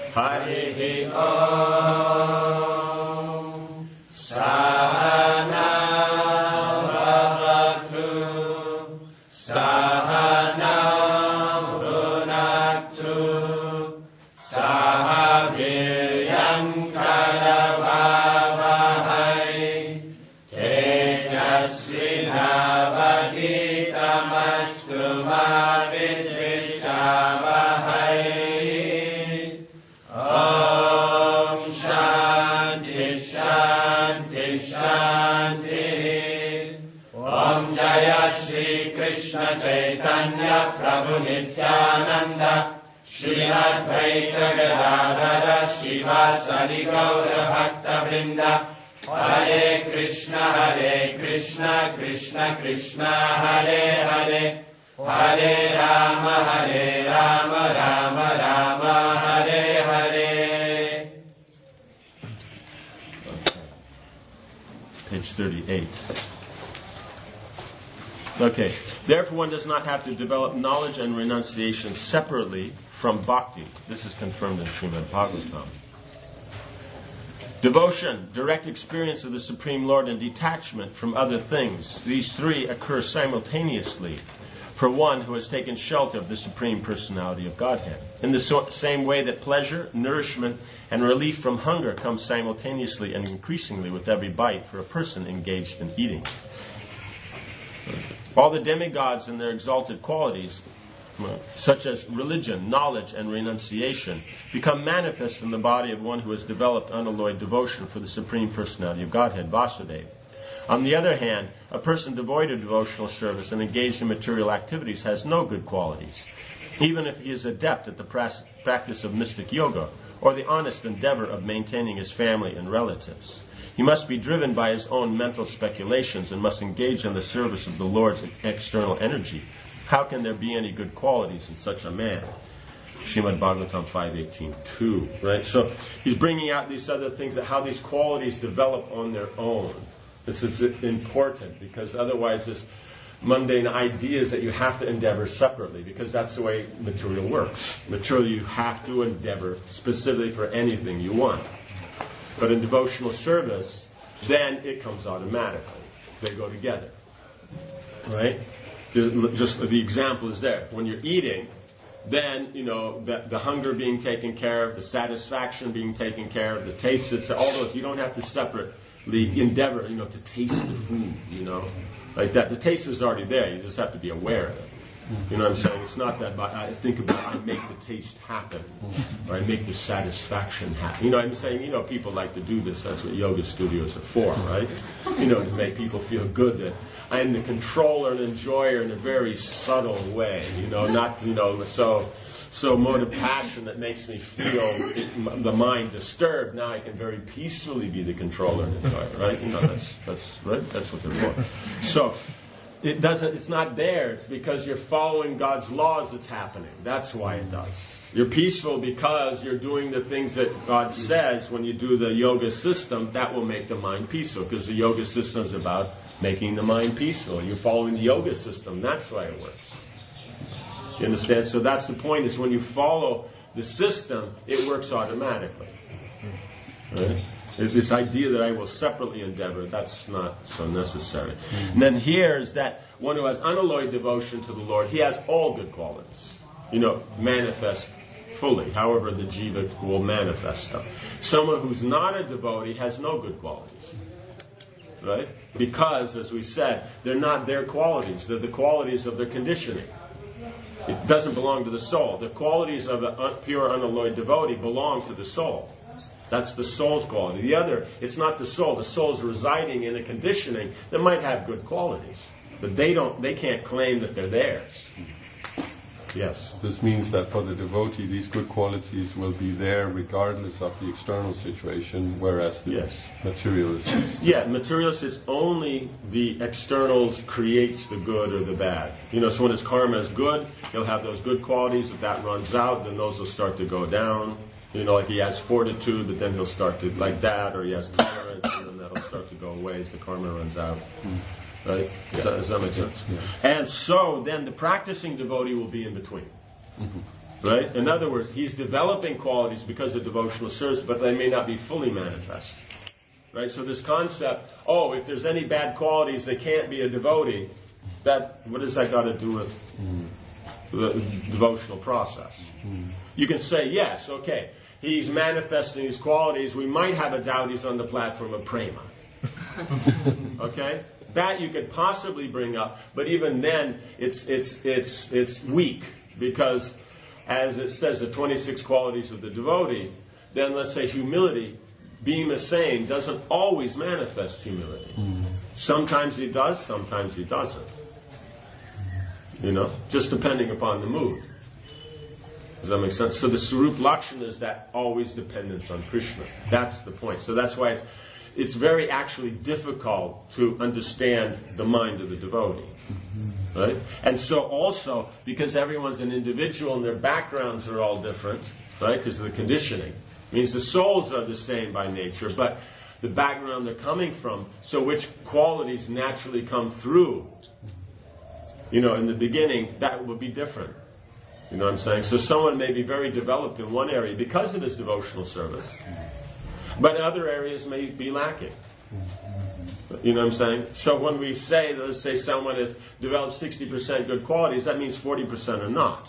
Harihi Om. Sahana Bhavatu. Sahana Bhunaktu. Sahaviryam Karavavahai. Tejasvinavaditamastu ma vidvishavahai. Om Shanti Shanti Shanti. Om Jaya Shri Krishna Chaitanya Prabhu Nityananda Shri Advaita Gadadhara Shivasadi Gaura Bhakta Vrinda. Hare Krishna Krishna Krishna Hare Hare. Hare Rama Rama Rama Hare Hare. Page 38. Okay. Therefore, one does not have to develop knowledge and renunciation separately from bhakti. This is confirmed in Srimad Bhagavatam. Devotion, direct experience of the Supreme Lord, and detachment from other things. These three occur simultaneously for one who has taken shelter of the Supreme Personality of Godhead. In the same way that pleasure, nourishment, and relief from hunger come simultaneously and increasingly with every bite for a person engaged in eating. All the demigods and their exalted qualities, such as religion, knowledge, and renunciation, become manifest in the body of one who has developed unalloyed devotion for the Supreme Personality of Godhead, Vasudeva. On the other hand, a person devoid of devotional service and engaged in material activities has no good qualities, even if he is adept at the practice of mystic yoga or the honest endeavor of maintaining his family and relatives. He must be driven by his own mental speculations and must engage in the service of the Lord's external energy. How can there be any good qualities in such a man? Srimad Bhagavatam 5.18.2. Right? So he's bringing out these other things, that how these qualities develop on their own. This is important, because otherwise this mundane idea is that you have to endeavor separately, because that's the way material works. Material, you have to endeavor specifically for anything you want. But in devotional service, then it comes automatically. They go together. Right? Just the example is there. When you're eating, then, the hunger being taken care of, the satisfaction being taken care of, the taste, all those, you don't have to separately endeavor, to taste the food, like that. The taste is already there. You just have to be aware of it. You know what I'm saying? It's not that I think about I make the taste happen, or I make the satisfaction happen. You know what I'm saying? People like to do this. That's what yoga studios are for, right? To make people feel good that I'm the controller and enjoyer in a very subtle way. Not so mode of passion that makes me feel the mind disturbed. Now I can very peacefully be the controller and enjoyer, right? That's right. That's what they're for. So. It's not there. It's because you're following God's laws that's happening. That's why it does. You're peaceful because you're doing the things that God says when you do the yoga system. That will make the mind peaceful, because the yoga system is about making the mind peaceful. You're following the yoga system. That's why it works. You understand? So that's the point, is when you follow the system, it works automatically. Right? This idea that I will separately endeavor, that's not so necessary. And then here is that one who has unalloyed devotion to the Lord, he has all good qualities. Manifest fully, however the jiva will manifest them. Someone who's not a devotee has no good qualities. Right? Because, as we said, they're not their qualities. They're the qualities of their conditioning. It doesn't belong to the soul. The qualities of a pure unalloyed devotee belong to the soul. That's the soul's quality. The other, it's not the soul. The soul's residing in a conditioning that might have good qualities, but they can't claim that they're theirs. Yes. This means that for the devotee, these good qualities will be there regardless of the external situation, whereas the materialist. Materialist is only the externals creates the good or the bad. So when his karma is good, he'll have those good qualities. If that runs out, then those will start to go down. Like he has fortitude, but then he'll start to, like that, or he has tolerance, and then that'll start to go away as the karma runs out. Right? Does that make sense? Yeah. And so then the practicing devotee will be in between. Right? In other words, he's developing qualities because of devotional service, but they may not be fully manifest. Right? So this concept, if there's any bad qualities, they can't be a devotee. What has that got to do with the devotional process? You can say, yes, okay, he's manifesting his qualities. We might have a doubt he's on the platform of prema. Okay? That you could possibly bring up, but even then, it's weak, because as it says, the 26 qualities of the devotee, then let's say humility, Bhima is saying, doesn't always manifest humility. Sometimes he does, sometimes he doesn't. Just depending upon the mood. Does that make sense? So the Sarup Lakshana is that always dependence on Krishna. That's the point. So that's why it's very actually difficult to understand the mind of the devotee. Right? And so also, because everyone's an individual and their backgrounds are all different, right, because of the conditioning, means the souls are the same by nature, but the background they're coming from, so which qualities naturally come through, in the beginning, that would be different. You know what I'm saying? So someone may be very developed in one area because of his devotional service, but other areas may be lacking. You know what I'm saying? So when we say, let's say someone has developed 60% good qualities, that means 40% are not.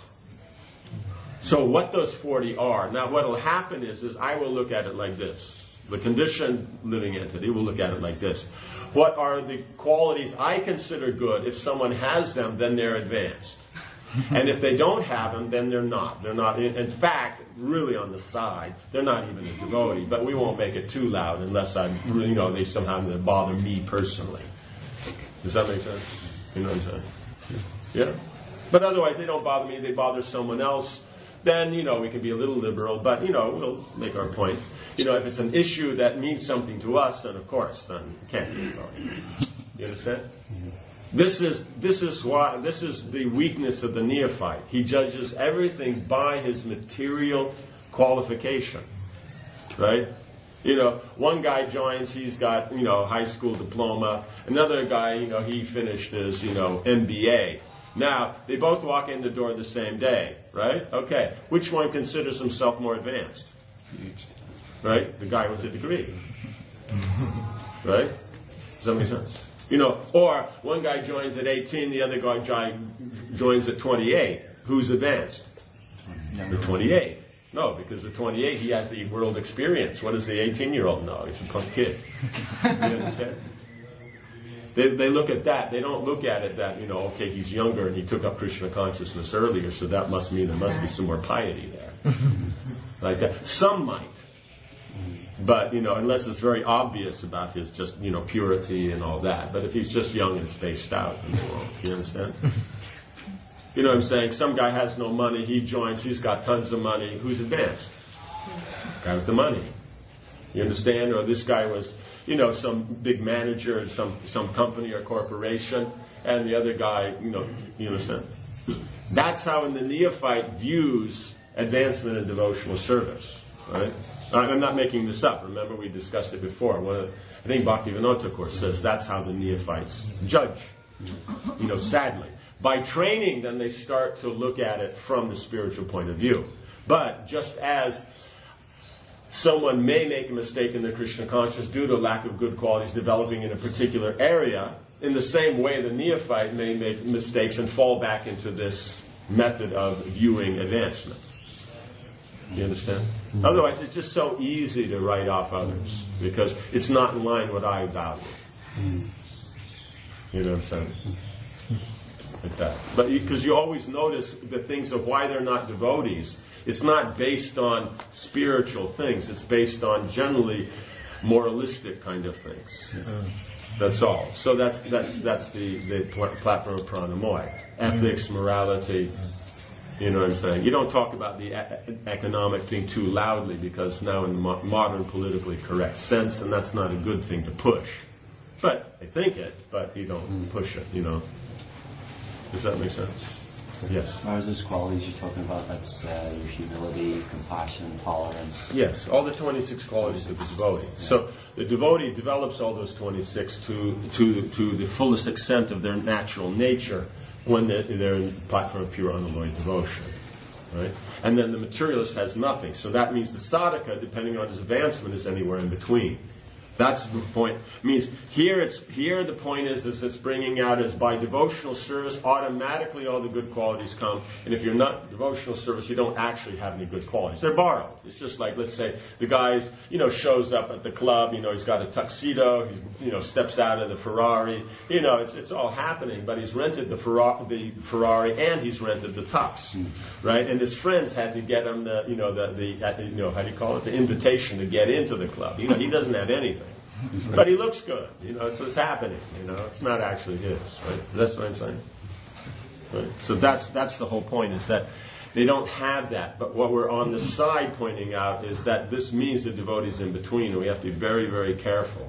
So what those 40 are, now what will happen is I will look at it like this. The conditioned living entity will look at it like this. What are the qualities I consider good? If someone has them, then they're advanced. And if they don't have them, then they're not. They're not. In fact, really on the side, they're not even a devotee. But we won't make it too loud unless they somehow bother me personally. Does that make sense? You know what I'm saying? Yeah. But otherwise, they don't bother me. They bother someone else. Then we can be a little liberal. But we'll make our point. If it's an issue that means something to us, then of course, then it can't be a devotee. You understand? This is the weakness of the neophyte. He judges everything by his material qualification, right? One guy joins, he's got high school diploma. Another guy, he finished his MBA. Now they both walk in the door the same day, right? Okay, which one considers himself more advanced? Right, the guy with the degree, right? Does that make sense? Or one guy joins at 18, the other guy joins at 28. Who's advanced? The 28. No, because the 28, he has the world experience. What does the 18-year-old know? He's a punk kid. You understand? They look at that. They don't look at it that, okay, he's younger and he took up Krishna consciousness earlier, so that must mean there must be some more piety there. Like that. Some might. But, unless it's very obvious about his just, purity and all that. But if he's just young and spaced out, you understand? You know what I'm saying? Some guy has no money, he joins, he's got tons of money. Who's advanced? Guy with the money. You understand? Or this guy was, some big manager in some company or corporation, and the other guy, you understand? That's how in the neophyte views advancement in devotional service, right? I'm not making this up. Remember, we discussed it before. I think Bhaktivinoda Thakur says that's how the neophytes judge. Sadly. By training, then they start to look at it from the spiritual point of view. But just as someone may make a mistake in their Krishna consciousness due to a lack of good qualities developing in a particular area, in the same way the neophyte may make mistakes and fall back into this method of viewing advancement. You understand? Mm-hmm. Otherwise, it's just so easy to write off others because it's not in line with what I value. Mm-hmm. You know what I'm saying? Like that. But because you always notice the things of why they're not devotees, it's not based on spiritual things. It's based on generally moralistic kind of things. Yeah. That's all. So that's the platform of Pranamoy. Ethics, morality. You know what I'm saying? You don't talk about the economic thing too loudly because now in the modern politically correct sense, and that's not a good thing to push. But they think it, but you don't push it, Does that make sense? Yes. What are those qualities you're talking about? That's your humility, compassion, tolerance. Yes, all the 26 qualities of the devotee. Yeah. So the devotee develops all those 26 to the fullest extent of their natural nature when they're in the platform of pure unalloyed devotion. Right? And then the materialist has nothing. So that means the sadhaka, depending on his advancement, is anywhere in between. That's the point. It means here the point is it's bringing out is by devotional service, automatically all the good qualities come. And if you're not devotional service, you don't actually have any good qualities. They're borrowed. It's just like, let's say, the guy, shows up at the club, he's got a tuxedo, he, steps out of the Ferrari. It's all happening, but he's rented the Ferrari and he's rented the tux, right? And his friends had to get him the how do you call it? The invitation to get into the club. He doesn't have anything. But he looks good, so it's happening, it's not actually his, right? That's what I'm saying. Right? So that's the whole point, is that they don't have that. But what we're on the side pointing out is that this means the devotee's in between, and we have to be very, very careful,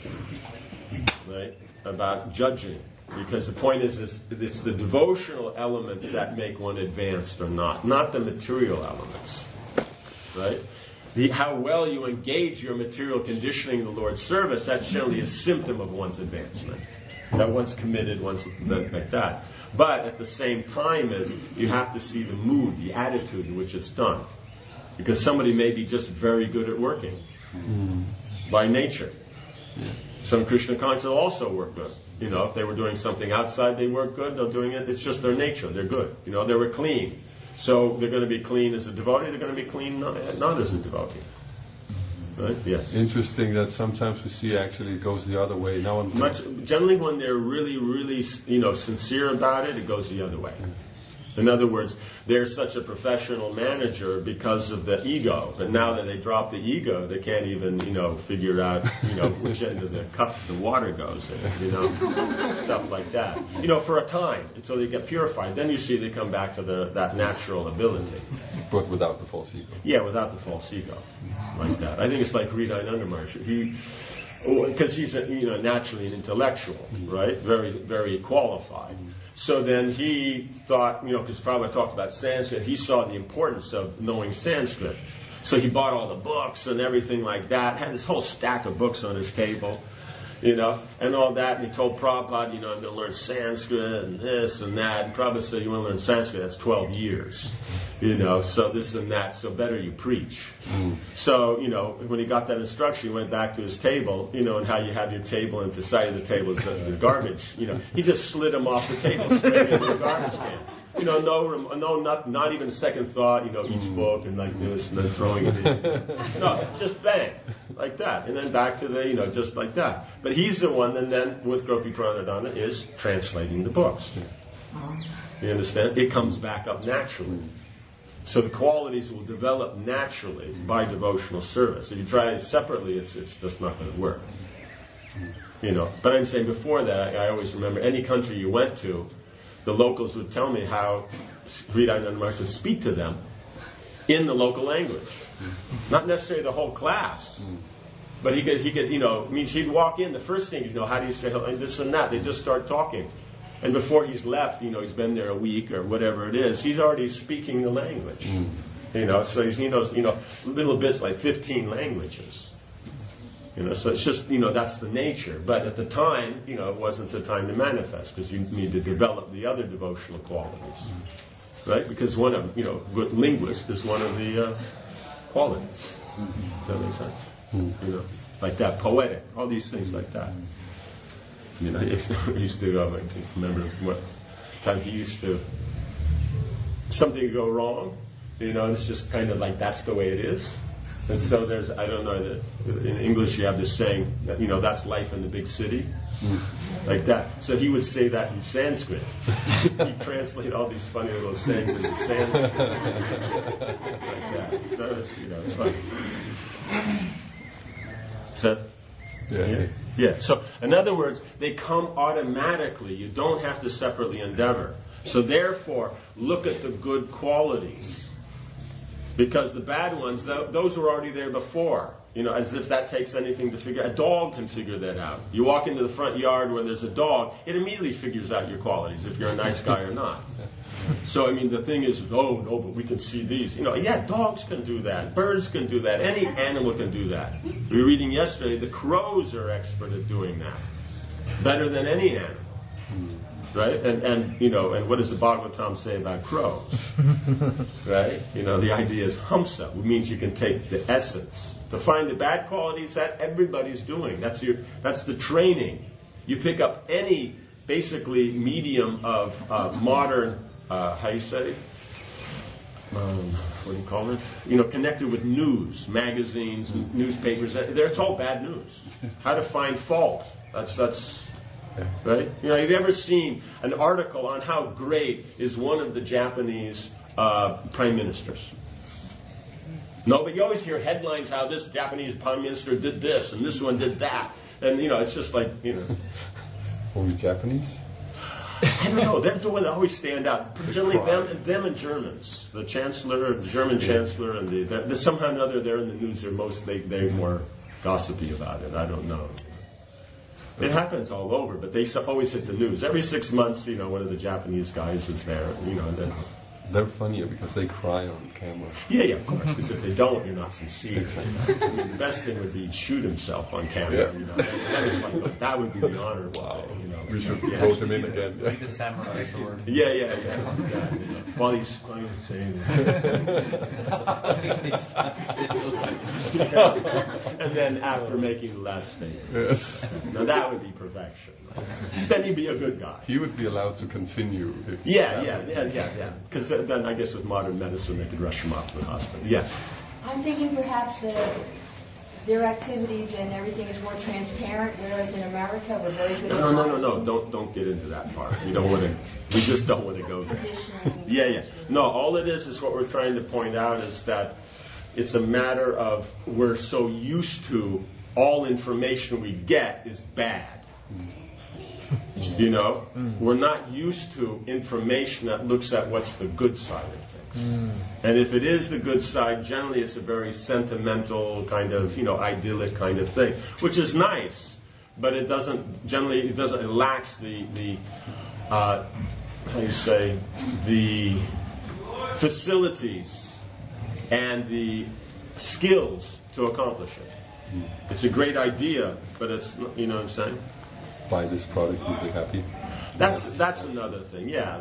right, about judging. Because the point is it's the devotional elements that make one advanced or not the material elements, right? How well you engage your material conditioning in the Lord's service, that's generally a symptom of one's advancement. That one's committed, one's like that. But at the same time you have to see the mood, the attitude in which it's done. Because somebody may be just very good at working by nature. Some Krishna conscious will also work good. If they were doing something outside, they work good. They're doing it. It's just their nature. They're good. They were clean. So they're going to be clean as a devotee. They're going to be clean not as a devotee. Right? Yes. Interesting that sometimes we see actually it goes the other way. Generally, when they're really, really, sincere about it, it goes the other way. In other words, they're such a professional manager because of the ego. But now that they drop the ego, they can't even, figure out, which end of the cup the water goes in, stuff like that. For a time, until they get purified. Then you see they come back to that natural ability. But without the false ego. Yeah, without the false ego. Like that. I think it's like Hridayana Maharaj. Because he's naturally an intellectual, right? Very, very qualified. So then he thought, because Prabhupada talked about Sanskrit, he saw the importance of knowing Sanskrit. So he bought all the books and everything like that, had this whole stack of books on his table, and all that. And he told Prabhupada, I'm going to learn Sanskrit and this and that. And Prabhupada said, you want to learn Sanskrit? That's 12 years. So this and that, so better you preach. So, when he got that instruction, he went back to his table, and how you have your table, and at the side of the table is the garbage, he just slid him off the table straight into the garbage can. Not even a second thought, each book and like this, and then throwing it in. No, just bang, like that. And then back to the, just like that. But he's the one that then, with Gopi Pranadhana, is translating the books. You understand? It comes back up naturally. So the qualities will develop naturally by devotional service. If you try it separately, it's just not going to work. But I'm saying before that, I always remember any country you went to, the locals would tell me how Hridayana Maharaj would speak to them in the local language. Not necessarily the whole class. But he could, means he'd walk in, the first thing, how do you say this and that? They just start talking. And before he's left, he's been there a week or whatever it is, he's already speaking the language. So he knows, little bits like 15 languages. So it's just, that's the nature. But at the time, it wasn't the time to manifest, because you need to develop the other devotional qualities. Right? Because one of them, good linguist is one of the qualities. Does that make sense? Like that, poetic, all these things like that. I used to remember what time he used to, something would go wrong, and it's just kind of like that's the way it is. And so there's, I don't know, that in English you have this saying that, that's life in the big city, like that. So he would say that in Sanskrit. He'd translate all these funny little sayings into Sanskrit, like that. So it's funny. So. Yeah. So, in other words, they come automatically. You don't have to separately endeavor. So, therefore, look at the good qualities. Because the bad ones, those were already there before. As if that takes anything to figure out. A dog can figure that out. You walk into the front yard where there's a dog, it immediately figures out your qualities, if you're a nice guy or not. So, the thing is, no, but we can see these. Dogs can do that. Birds can do that. Any animal can do that. We were reading yesterday, the crows are expert at doing that. Better than any animal. right? And what does the Bhagavatam say about crows? Right? The idea is hamsa, which means you can take the essence. To find the bad qualities that everybody's doing. That's the training. You pick up any, basically, medium of modern, how you say? What do you call it? Connected with news, magazines, newspapers. It's all bad news. How to find fault. That's right. Have you ever seen an article on how great is one of the Japanese prime ministers? No, but you always hear headlines how this Japanese prime minister did this and this one did that, and it's just like Only Japanese? I don't know. They're the one that always stand out. Generally, them and Germans. The chancellor, the German chancellor, and the somehow or another they're in the news. They're more gossipy about it. I don't know. It happens all over, but they always hit the news. Every 6 months, one of the Japanese guys is there, and then. They're funnier because they cry on camera. Yeah, of course. Because if they don't, you're not sincere. The best thing would be to shoot himself on camera. That would be the honorable thing. We should vote him in again. Like the samurai sword. Yeah. While he's saying and then after making the last statement. Yes. Now that would be perfection. Then he'd be a good guy. He would be allowed to continue. Yeah. Because then I guess with modern medicine they could rush him off to the hospital. Yes. I'm thinking perhaps their activities and everything is more transparent, whereas in America we're very good at No. Don't get into that part. We just don't want to go there. conditioning. Yeah. No, all it is what we're trying to point out is that it's a matter of we're so used to all information we get is bad. We're not used to information that looks at what's the good side of things. And if it is the good side, generally it's a very sentimental kind of, idyllic kind of thing, which is nice, but it lacks the the facilities and the skills to accomplish it. It's a great idea, but it's, what I'm saying? Buy this product, you'll be happy. That's another thing. Yeah,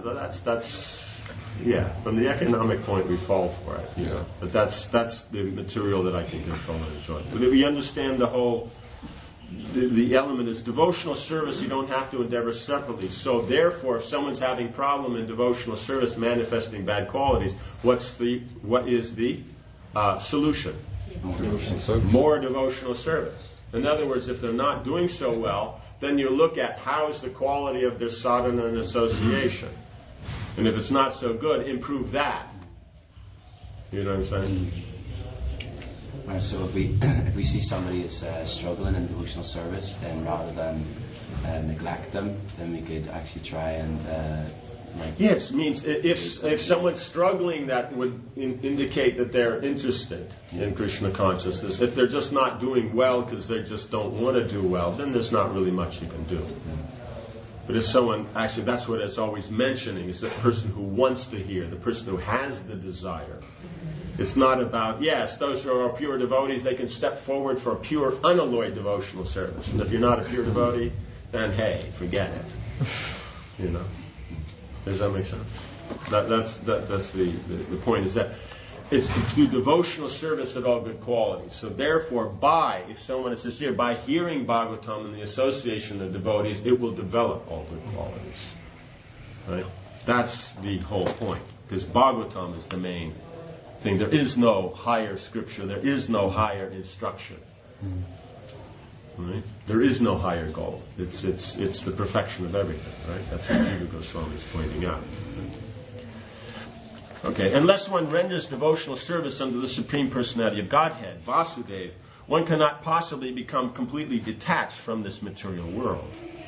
from the economic point, we fall for it. Yeah. But that's the material that I can control and enjoy. But if you understand the whole, the element is devotional service. You don't have to endeavor separately. So therefore, if someone's having problem in devotional service, manifesting bad qualities, what is the solution? More devotional service. In other words, if they're not doing so well, then you look at how is the quality of their sadhana and association. And if it's not so good, improve that. You know what I'm saying? So if we see somebody is struggling in devotional service, then rather than neglect them, then we could actually try and yes, means if someone's struggling, that would indicate that they're interested in Krishna consciousness. If they're just not doing well because they just don't want to do well, then there's not really much you can do. But if someone, actually that's what it's always mentioning, is the person who wants to hear, the person who has the desire. It's not about, yes, those who are pure devotees, they can step forward for a pure, unalloyed devotional service. And if you're not a pure devotee, then hey, forget it. Does that make sense? That's the point, is that it's through devotional service that all good qualities. So therefore, if someone is sincere, by hearing Bhagavatam and the association of devotees, it will develop all good qualities. Right? That's the whole point. Because Bhagavatam is the main thing. There is no higher scripture. There is no higher instruction. Right? There is no higher goal. It's the perfection of everything. Right? That's what Jiva Goswami is pointing out. Okay, unless one renders devotional service under the Supreme Personality of Godhead, Vasudeva, one cannot possibly become completely detached from this material world.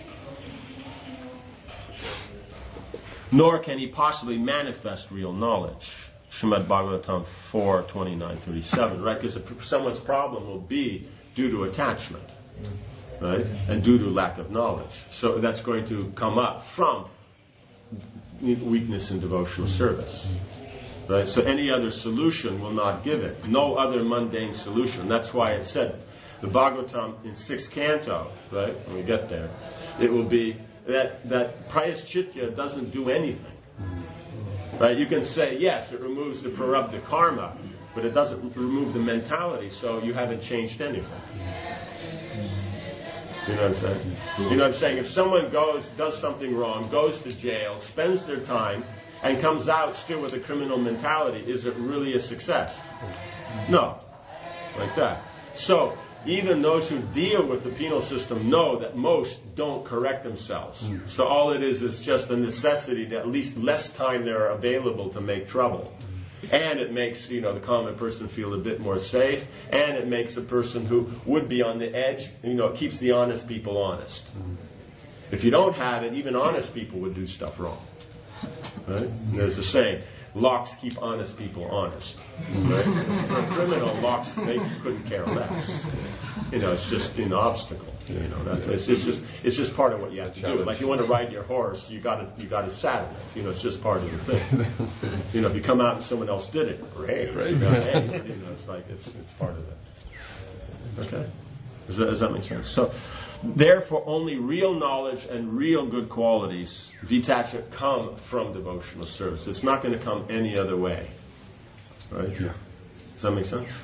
Nor can he possibly manifest real knowledge. Srimad Bhagavatam 4:29-37, right? Because someone's problem will be due to attachment, right? And due to lack of knowledge. So that's going to come up from weakness in devotional service. Right? So any other solution will not give it. No other mundane solution. That's why it said, the Bhagavatam in 6th canto, right, when we get there, it will be that prayaschitya doesn't do anything. Right? You can say, yes, it removes the prarabdha karma, but it doesn't remove the mentality, so you haven't changed anything. You know what I'm saying? You know what I'm saying? If someone does something wrong, goes to jail, spends their time, and comes out still with a criminal mentality, is it really a success? No. Like that. So, even those who deal with the penal system know that most don't correct themselves. So all it is just a necessity that at least less time they're available to make trouble. And it makes, the common person feel a bit more safe, and it makes a person who would be on the edge, it keeps the honest people honest. If you don't have it, even honest people would do stuff wrong. Right? And there's a saying, locks keep honest people honest. Right? For a criminal, locks, they couldn't care less. It's just an obstacle. It's just part of what you have to do. Like you want to ride your horse, you got to saddle it. It's just part of the thing. If you come out and someone else did it, great. It's like it's part of it. Okay, does that make sense? So, therefore, only real knowledge and real good qualities, detachment, come from devotional service. It's not going to come any other way. Right? Yeah. Does that make sense?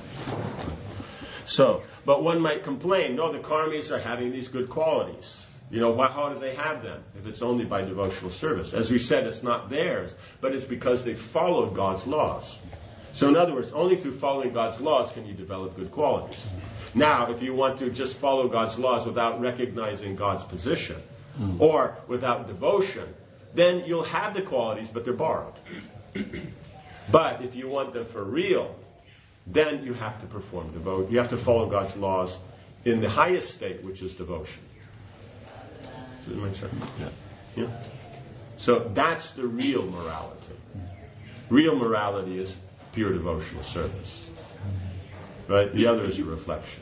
So, but one might complain, no, the karmis are having these good qualities. How do they have them if it's only by devotional service? As we said, it's not theirs, but it's because they followed God's laws. So in other words, only through following God's laws can you develop good qualities. Now, if you want to just follow God's laws without recognizing God's position, or without devotion, then you'll have the qualities, but they're borrowed. But if you want them for real, then you have to perform devotion. You have to follow God's laws in the highest state, which is devotion. Does that make sense? Yeah. So that's the real morality. Real morality is pure devotional service. Right? The other is a reflection.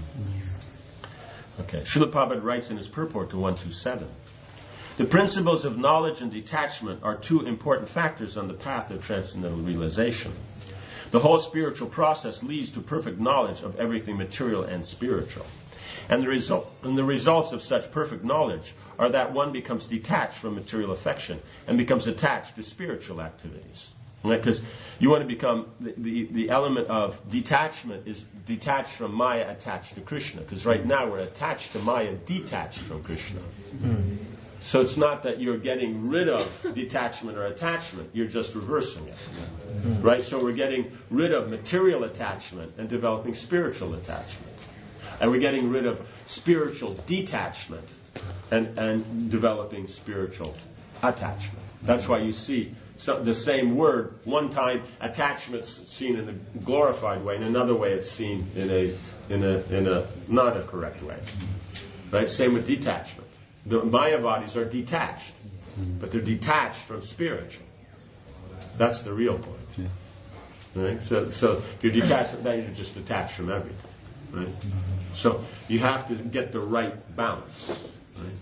Okay. Srila Prabhupada writes in his purport to 127, the principles of knowledge and detachment are two important factors on the path of transcendental realization. The whole spiritual process leads to perfect knowledge of everything material and spiritual. And the results of such perfect knowledge are that one becomes detached from material affection and becomes attached to spiritual activities. Right? Because you want to become, the element of detachment is detached from Maya, attached to Krishna. Because right now we're attached to Maya, detached from Krishna. So it's not that you're getting rid of detachment or attachment, you're just reversing it. Right? So we're getting rid of material attachment and developing spiritual attachment. And we're getting rid of spiritual detachment and developing spiritual attachment. That's why you see the same word, one time attachment's seen in a glorified way, and another way it's seen in a not a correct way. Right? Same with detachment. The Mayavadis are detached, but they're detached from spiritual. That's the real point. Yeah. Right? So if you're detached, then you're just detached from everything. Right? So you have to get the right balance. Right?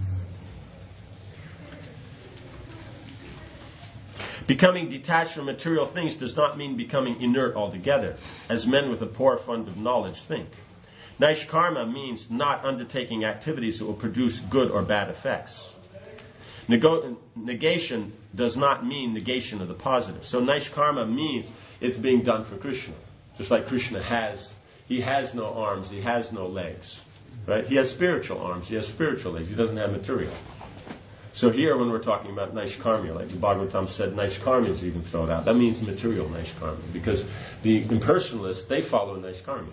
Becoming detached from material things does not mean becoming inert altogether, as men with a poor fund of knowledge think. Naishkarma means not undertaking activities that will produce good or bad effects. Negation does not mean negation of the positive. So Naishkarma means it's being done for Krishna. Just like Krishna he has no arms, he has no legs. Right? He has spiritual arms, he has spiritual legs, he doesn't have material. So here when we're talking about Naishkarma, like the Bhagavatam said, Naishkarma is even thrown out. That means material Naishkarma, because the impersonalists, they follow Naishkarma.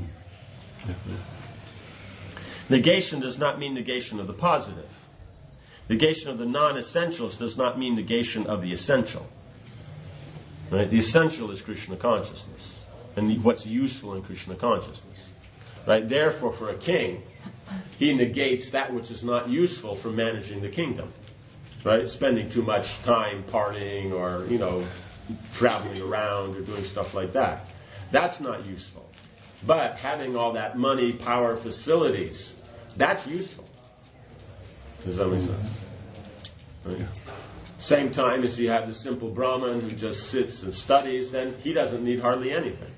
Negation does not mean negation of the positive. Negation of the non-essentials does not mean negation of the essential. Right? The essential is Krishna consciousness, and what's useful in Krishna consciousness. Right? Therefore, for a king, he negates that which is not useful for managing the kingdom. Right? Spending too much time partying or, traveling around or doing stuff like that. That's not useful. But having all that money, power, facilities, that's useful. Does that make sense? Right? Same time as you have the simple Brahmin who just sits and studies, then he doesn't need hardly anything.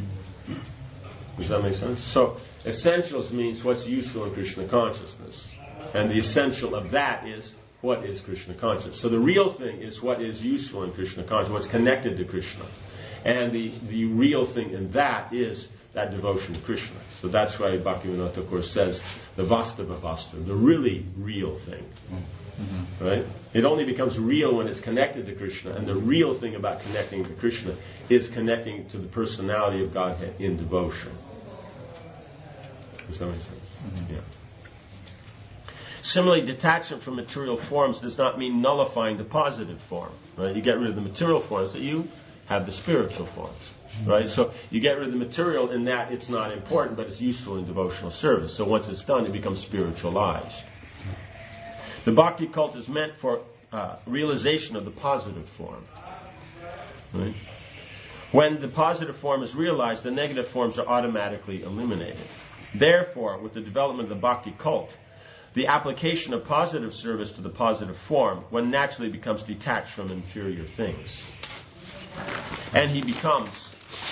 Does that make sense? So, essentials means what's useful in Krishna consciousness. And the essential of that is what is Krishna conscious. So the real thing is what is useful in Krishna conscious, what's connected to Krishna. And the real thing in that is that devotion to Krishna. So that's why Bhaktivinoda Thakur says the Vastava Vastava, the really real thing. Mm-hmm. Right? It only becomes real when it's connected to Krishna, and the real thing about connecting to Krishna is connecting to the personality of Godhead in devotion. Does that make sense? Mm-hmm. Yeah. Similarly, detachment from material forms does not mean nullifying the positive form. Right? You get rid of the material forms, that you have the spiritual forms. Right? So you get rid of the material in that it's not important, but it's useful in devotional service. So once it's done, it becomes spiritualized. The bhakti cult is meant for realization of the positive form. Right? When the positive form is realized, the negative forms are automatically eliminated. Therefore, with the development of the bhakti cult, the application of positive service to the positive form, one naturally becomes detached from inferior things. And he becomes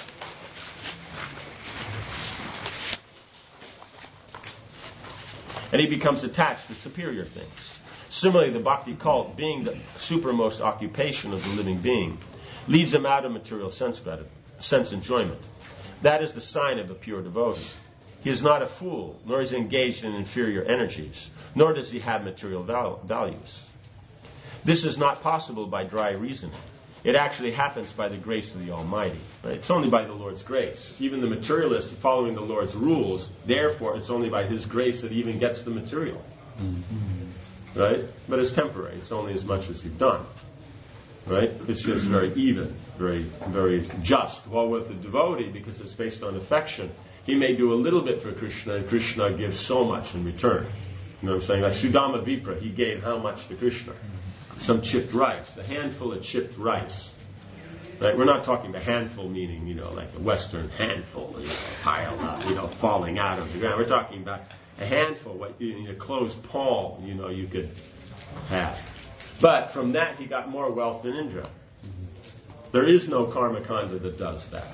attached to superior things. Similarly, the bhakti cult, being the supermost occupation of the living being, leads him out of material sense enjoyment. That is the sign of a pure devotee. He is not a fool, nor is he engaged in inferior energies, nor does he have material values. This is not possible by dry reasoning. It actually happens by the grace of the Almighty. Right? It's only by the Lord's grace. Even the materialist following the Lord's rules, therefore it's only by His grace that he even gets the material. Mm-hmm. Right? But it's temporary. It's only as much as you've done. Right? It's just very even, very, very just. While with the devotee, because it's based on affection, he may do a little bit for Krishna, and Krishna gives so much in return. You know what I'm saying? Like Sudama Vipra, he gave how much to Krishna? Some chipped rice, a handful of chipped rice. Right? We're not talking the handful meaning, like the Western handful, piled up, falling out of the ground. We're talking about a handful, what in a closed palm, you could have. But from that, he got more wealth than Indra. There is no Karmakanda that does that.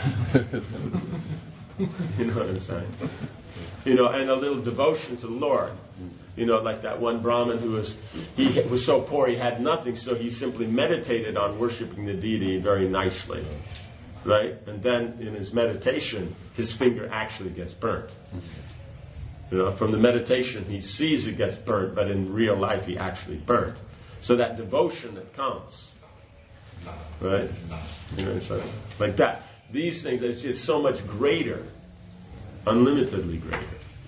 You know what I'm saying? And a little devotion to the Lord. Like that one Brahmin who was so poor he had nothing, so he simply meditated on worshiping the deity very nicely. Right? And then in his meditation, his finger actually gets burnt. From the meditation, he sees it gets burnt, but in real life, he actually burnt. So that devotion that comes, right? So like that. These things, it's just so much greater, unlimitedly greater.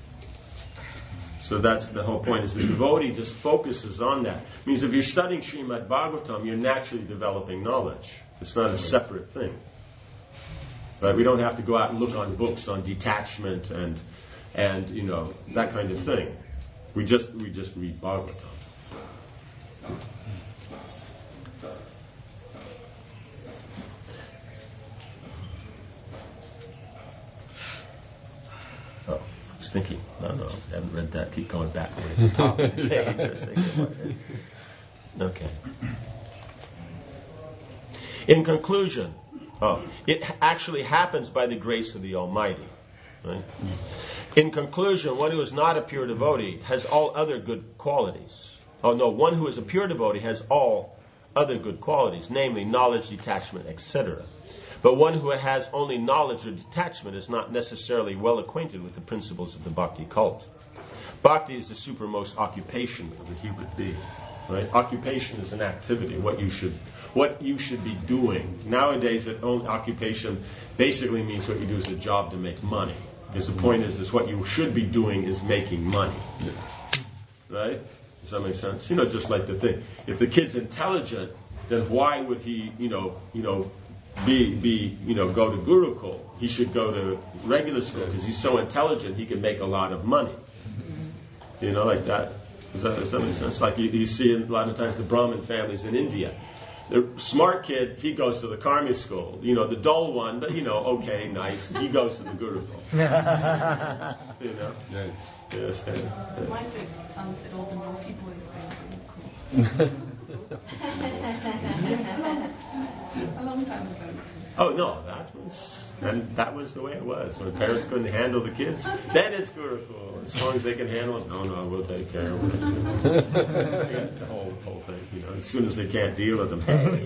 So that's the whole point, is the devotee just focuses on that. It means if you're studying Srimad Bhagavatam, you're naturally developing knowledge. It's not a separate thing. Right? We don't have to go out and look on books on detachment and that kind of thing. We just read Bhagavatam. Oh, I was thinking. No, I haven't read that. Keep going back to the top of the page. I was thinking about it. Okay. In conclusion, it actually happens by the grace of the Almighty. Right? In conclusion, one who is not a pure devotee has all other good qualities. One who is a pure devotee has all other good qualities, namely knowledge, detachment, etc. But one who has only knowledge or detachment is not necessarily well acquainted with the principles of the bhakti cult. Bhakti is the supermost occupation of the human being. Right? Occupation is an activity, what you should be doing. Nowadays, that occupation basically means what you do is a job to make money. Because the point is what you should be doing is making money. Right? Does that make sense? Just like the thing. If the kid's intelligent, then why would he, go to Gurukul? He should go to regular school because he's so intelligent he can make a lot of money. Like that. Does that make sense? Like you see a lot of times the Brahmin families in India. The smart kid, he goes to the Karmi school. The dull one, but okay, nice. He goes to the Gurukul. Yeah. You understand? Why is it some said all the naughty boys go to Gurukul? A long time ago. Oh no, that was the way it was. When parents couldn't handle the kids, then it's Gurukul. As long as they can handle it, no, we'll take care of it. Yeah, it's a whole thing, you know. As soon as they can't deal with them,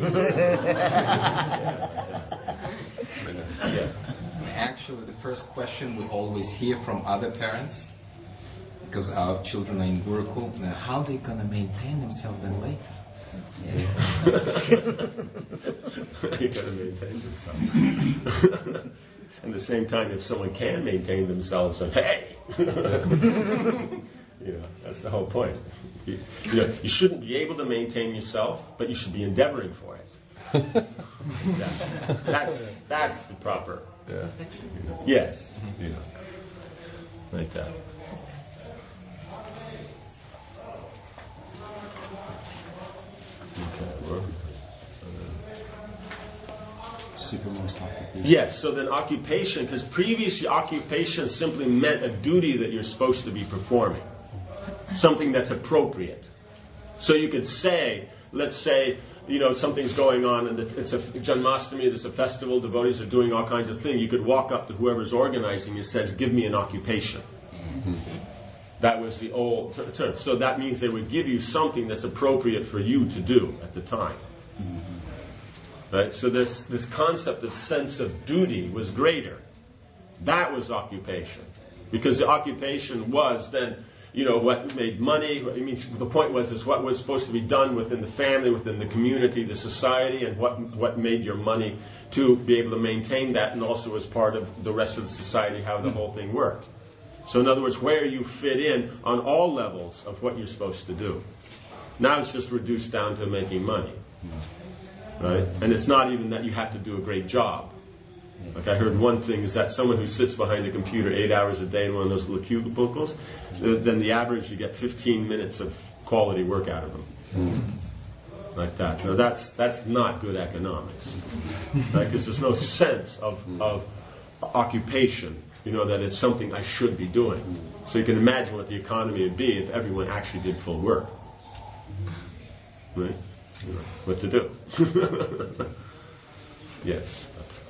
yes. Actually, the first question we always hear from other parents, because our children are in Gurukul, how are they going to maintain themselves then later? You got to maintain themselves. At the same time, if someone can maintain themselves, then hey, you know, that's the whole point. You shouldn't be able to maintain yourself, but you should be endeavoring for it. That's the proper. Yeah. Yes. You know, like that. Yes, so then occupation, because previously occupation simply meant a duty that you're supposed to be performing. Something that's appropriate. So you could say, let's say, you know, something's going on and it's a Janmashtami, there's a festival, devotees are doing all kinds of things. You could walk up to whoever's organizing and says, give me an occupation. That was the old term. So that means they would give you something that's appropriate for you to do at the time. Right? So this concept of sense of duty was greater. That was occupation. Because the occupation was then, you know, what made money. It means the point was is what was supposed to be done within the family, within the community, the society, and what made your money to be able to maintain that, and also as part of the rest of the society, how the whole thing worked. So in other words, where you fit in on all levels of what you're supposed to do. Now it's just reduced down to making money. Right? And it's not even that you have to do a great job. Like I heard one thing is that someone who sits behind a computer 8 hours a day in one of those little cubicles, then the average you get 15 minutes of quality work out of them. Like that. Now that's not good economics. Right? Because there's no sense of occupation, you know, that it's something I should be doing. So you can imagine what the economy would be if everyone actually did full work. Right? You know, what to do. Yes.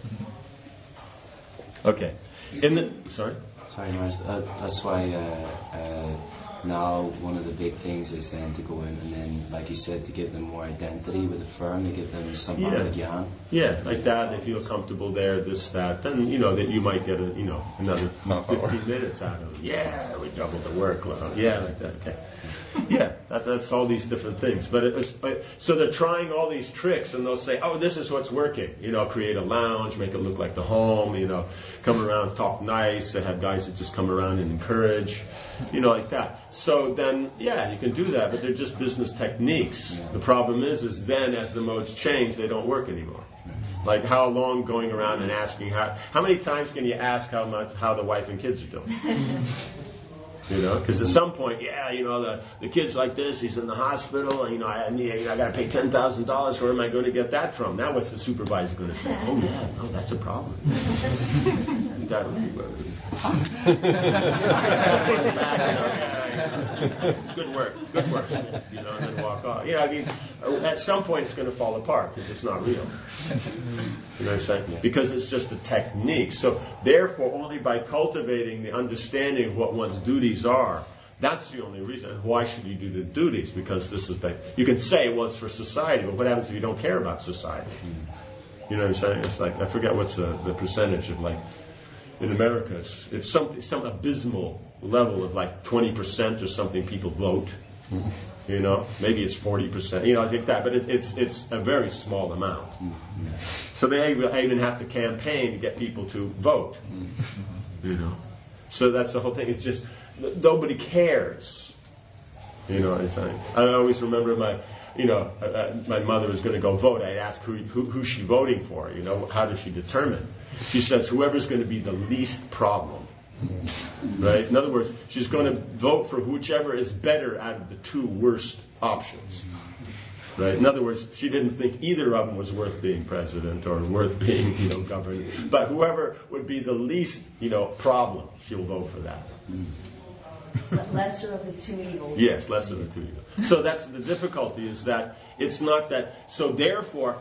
Okay. Sorry, Maharaj. That's why now one of the big things is then to go in and then, like you said, to give them more identity with the firm, to give them some gyan. Yeah, like that. They feel comfortable there, this, that. Then, you know, that you might get another 15 minutes out of it. Yeah, we doubled the workload. Yeah, like that. Okay. Yeah, that's all these different things. But so they're trying all these tricks, and they'll say, "Oh, this is what's working." You know, create a lounge, make it look like the home. You know, come around, talk nice. They have guys that just come around and encourage. You know, like that. So then, yeah, you can do that, but they're just business techniques. Yeah. The problem is then as the modes change, they don't work anymore. Like how long going around and asking how many times can you ask how the wife and kids are doing? You know, because at some point, you know, the kid's like this, he's in the hospital, and, you know, I got to pay $10,000, where am I going to get that from? Now what's the supervisor going to say? Oh, yeah, no, that's a problem. That would be good work, you know, and then walk off. You know, I mean, at some point it's going to fall apart because it's not real. You know what I'm saying? Because it's just a technique. So therefore, only by cultivating the understanding of what one's duties are, that's the only reason. Why should you do the duties? Because this is you can say, well, it's for society, but what happens if you don't care about society? You know what I'm saying? It's like, I forget what's the percentage of, like, in America, it's some abysmal level of like 20% or something people vote. You know, maybe it's 40%. You know, I think that, but it's a very small amount. So they even have to campaign to get people to vote. You know, so that's the whole thing. It's just nobody cares. You know, I always remember my mother was going to go vote. I'd ask who's she voting for. You know, how does she determine? She says whoever's going to be the least problem. Right? In other words, she's going to vote for whichever is better out of the two worst options. Right? In other words, she didn't think either of them was worth being president or worth being, you know, governed. But whoever would be the least, you know, problem, she'll vote for that. Lesser of the two evils. Yes, lesser of the two evils. So that's the difficulty, is that it's not that. So therefore,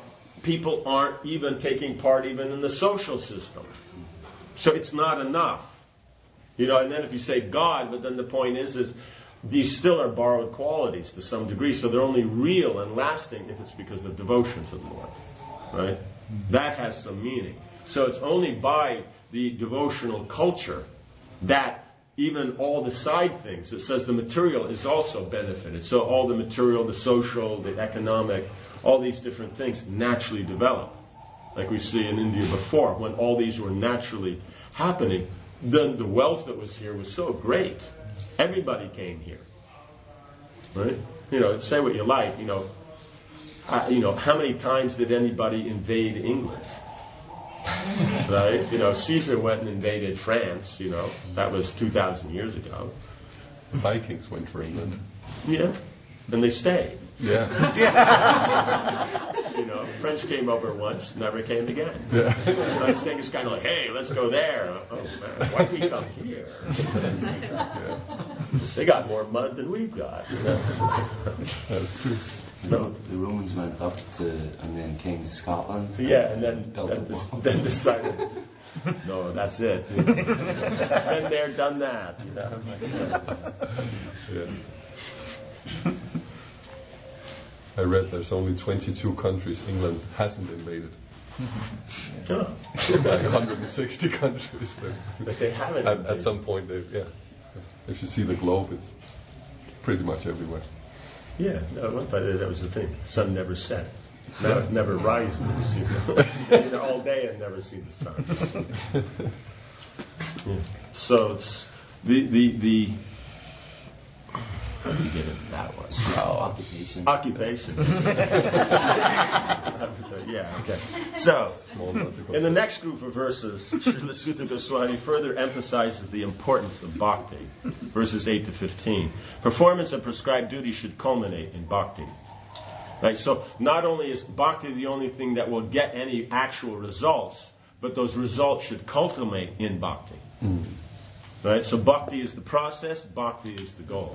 people aren't even taking part even in the social system. So it's not enough. And then if you say God, but then the point is these still are borrowed qualities to some degree, so they're only real and lasting if it's because of devotion to the Lord. Right? That has some meaning. So it's only by the devotional culture that even all the side things, it says the material is also benefited. So all the material, the social, the economic, all these different things naturally develop. Like we see in India before, when all these were naturally happening, then the wealth that was here was so great. Everybody came here. Right? Say what you like, how many times did anybody invade England? Right? Caesar went and invaded France, that was 2,000 years ago. The Vikings went for England. Yeah. And they stayed. Yeah. French came over once, never came again. Yeah. This thing is kind of like, hey, let's go there. Oh man, why we come here? Yeah. They got more mud than we've got. That's true. The Romans went up to and then came to Scotland. Yeah, and then decided, no, that's it. Been there, done that. Yeah. I read there's only 22 countries England hasn't invaded. Oh. Like 160 countries there. But they haven't. At some point, if you see the globe, it's pretty much everywhere. Yeah, that was the thing. Sun never set. Never rises. All day and never see the sun. Yeah. So it's the how do you get into that one? Occupation. Occupation. Yeah, okay. So, in the next group of verses, Srila Sutta Goswami further emphasizes the importance of bhakti, verses 8 to 15. Performance of prescribed duty should culminate in bhakti. Right? So, not only is bhakti the only thing that will get any actual results, but those results should culminate in bhakti. Right? So, bhakti is the process, bhakti is the goal.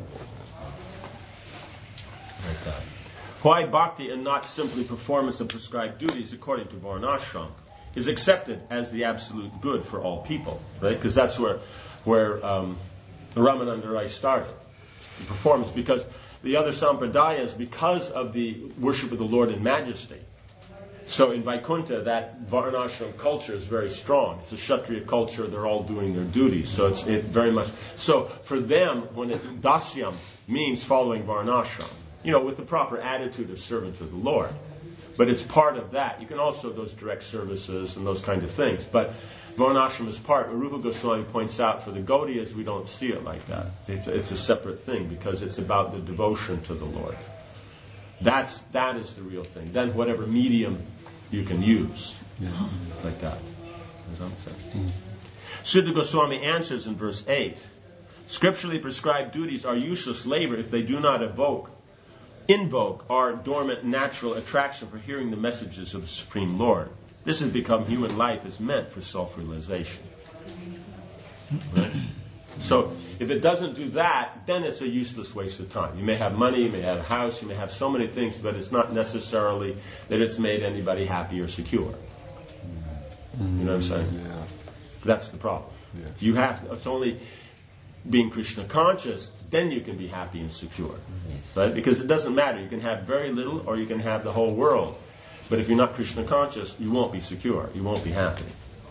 Like that. Why bhakti and not simply performance of prescribed duties according to Varnashram is accepted as the absolute good for all people, right? Because that's where Ramananda Rai started, the performance. Because the other sampradayas, because of the worship of the Lord in majesty, so in Vaikuntha, that Varnashram culture is very strong. It's a Kshatriya culture, they're all doing their duties. So it very much... So for them, when dasyam means following Varnashram, with the proper attitude of servant to the Lord. But it's part of that. You can also those direct services and those kind of things. But Varnashram is part. Rupa Goswami points out for the Gaudiyas, we don't see it like that. It's a separate thing because it's about the devotion to the Lord. That is the real thing. Then whatever medium you can use. Like that. Does that make sense? Sutta Goswami answers in verse 8. Scripturally prescribed duties are useless labor if they do not invoke our dormant natural attraction for hearing the messages of the Supreme Lord. This has become human life is meant for self-realization. Right? So if it doesn't do that, then it's a useless waste of time. You may have money, you may have a house, you may have so many things, but it's not necessarily that it's made anybody happy or secure. You know what I'm saying? Yeah. That's the problem. Yeah. It's only being Krishna conscious, then you can be happy and secure. Right? Because it doesn't matter. You can have very little or you can have the whole world. But if you're not Krishna conscious, you won't be secure. You won't be happy.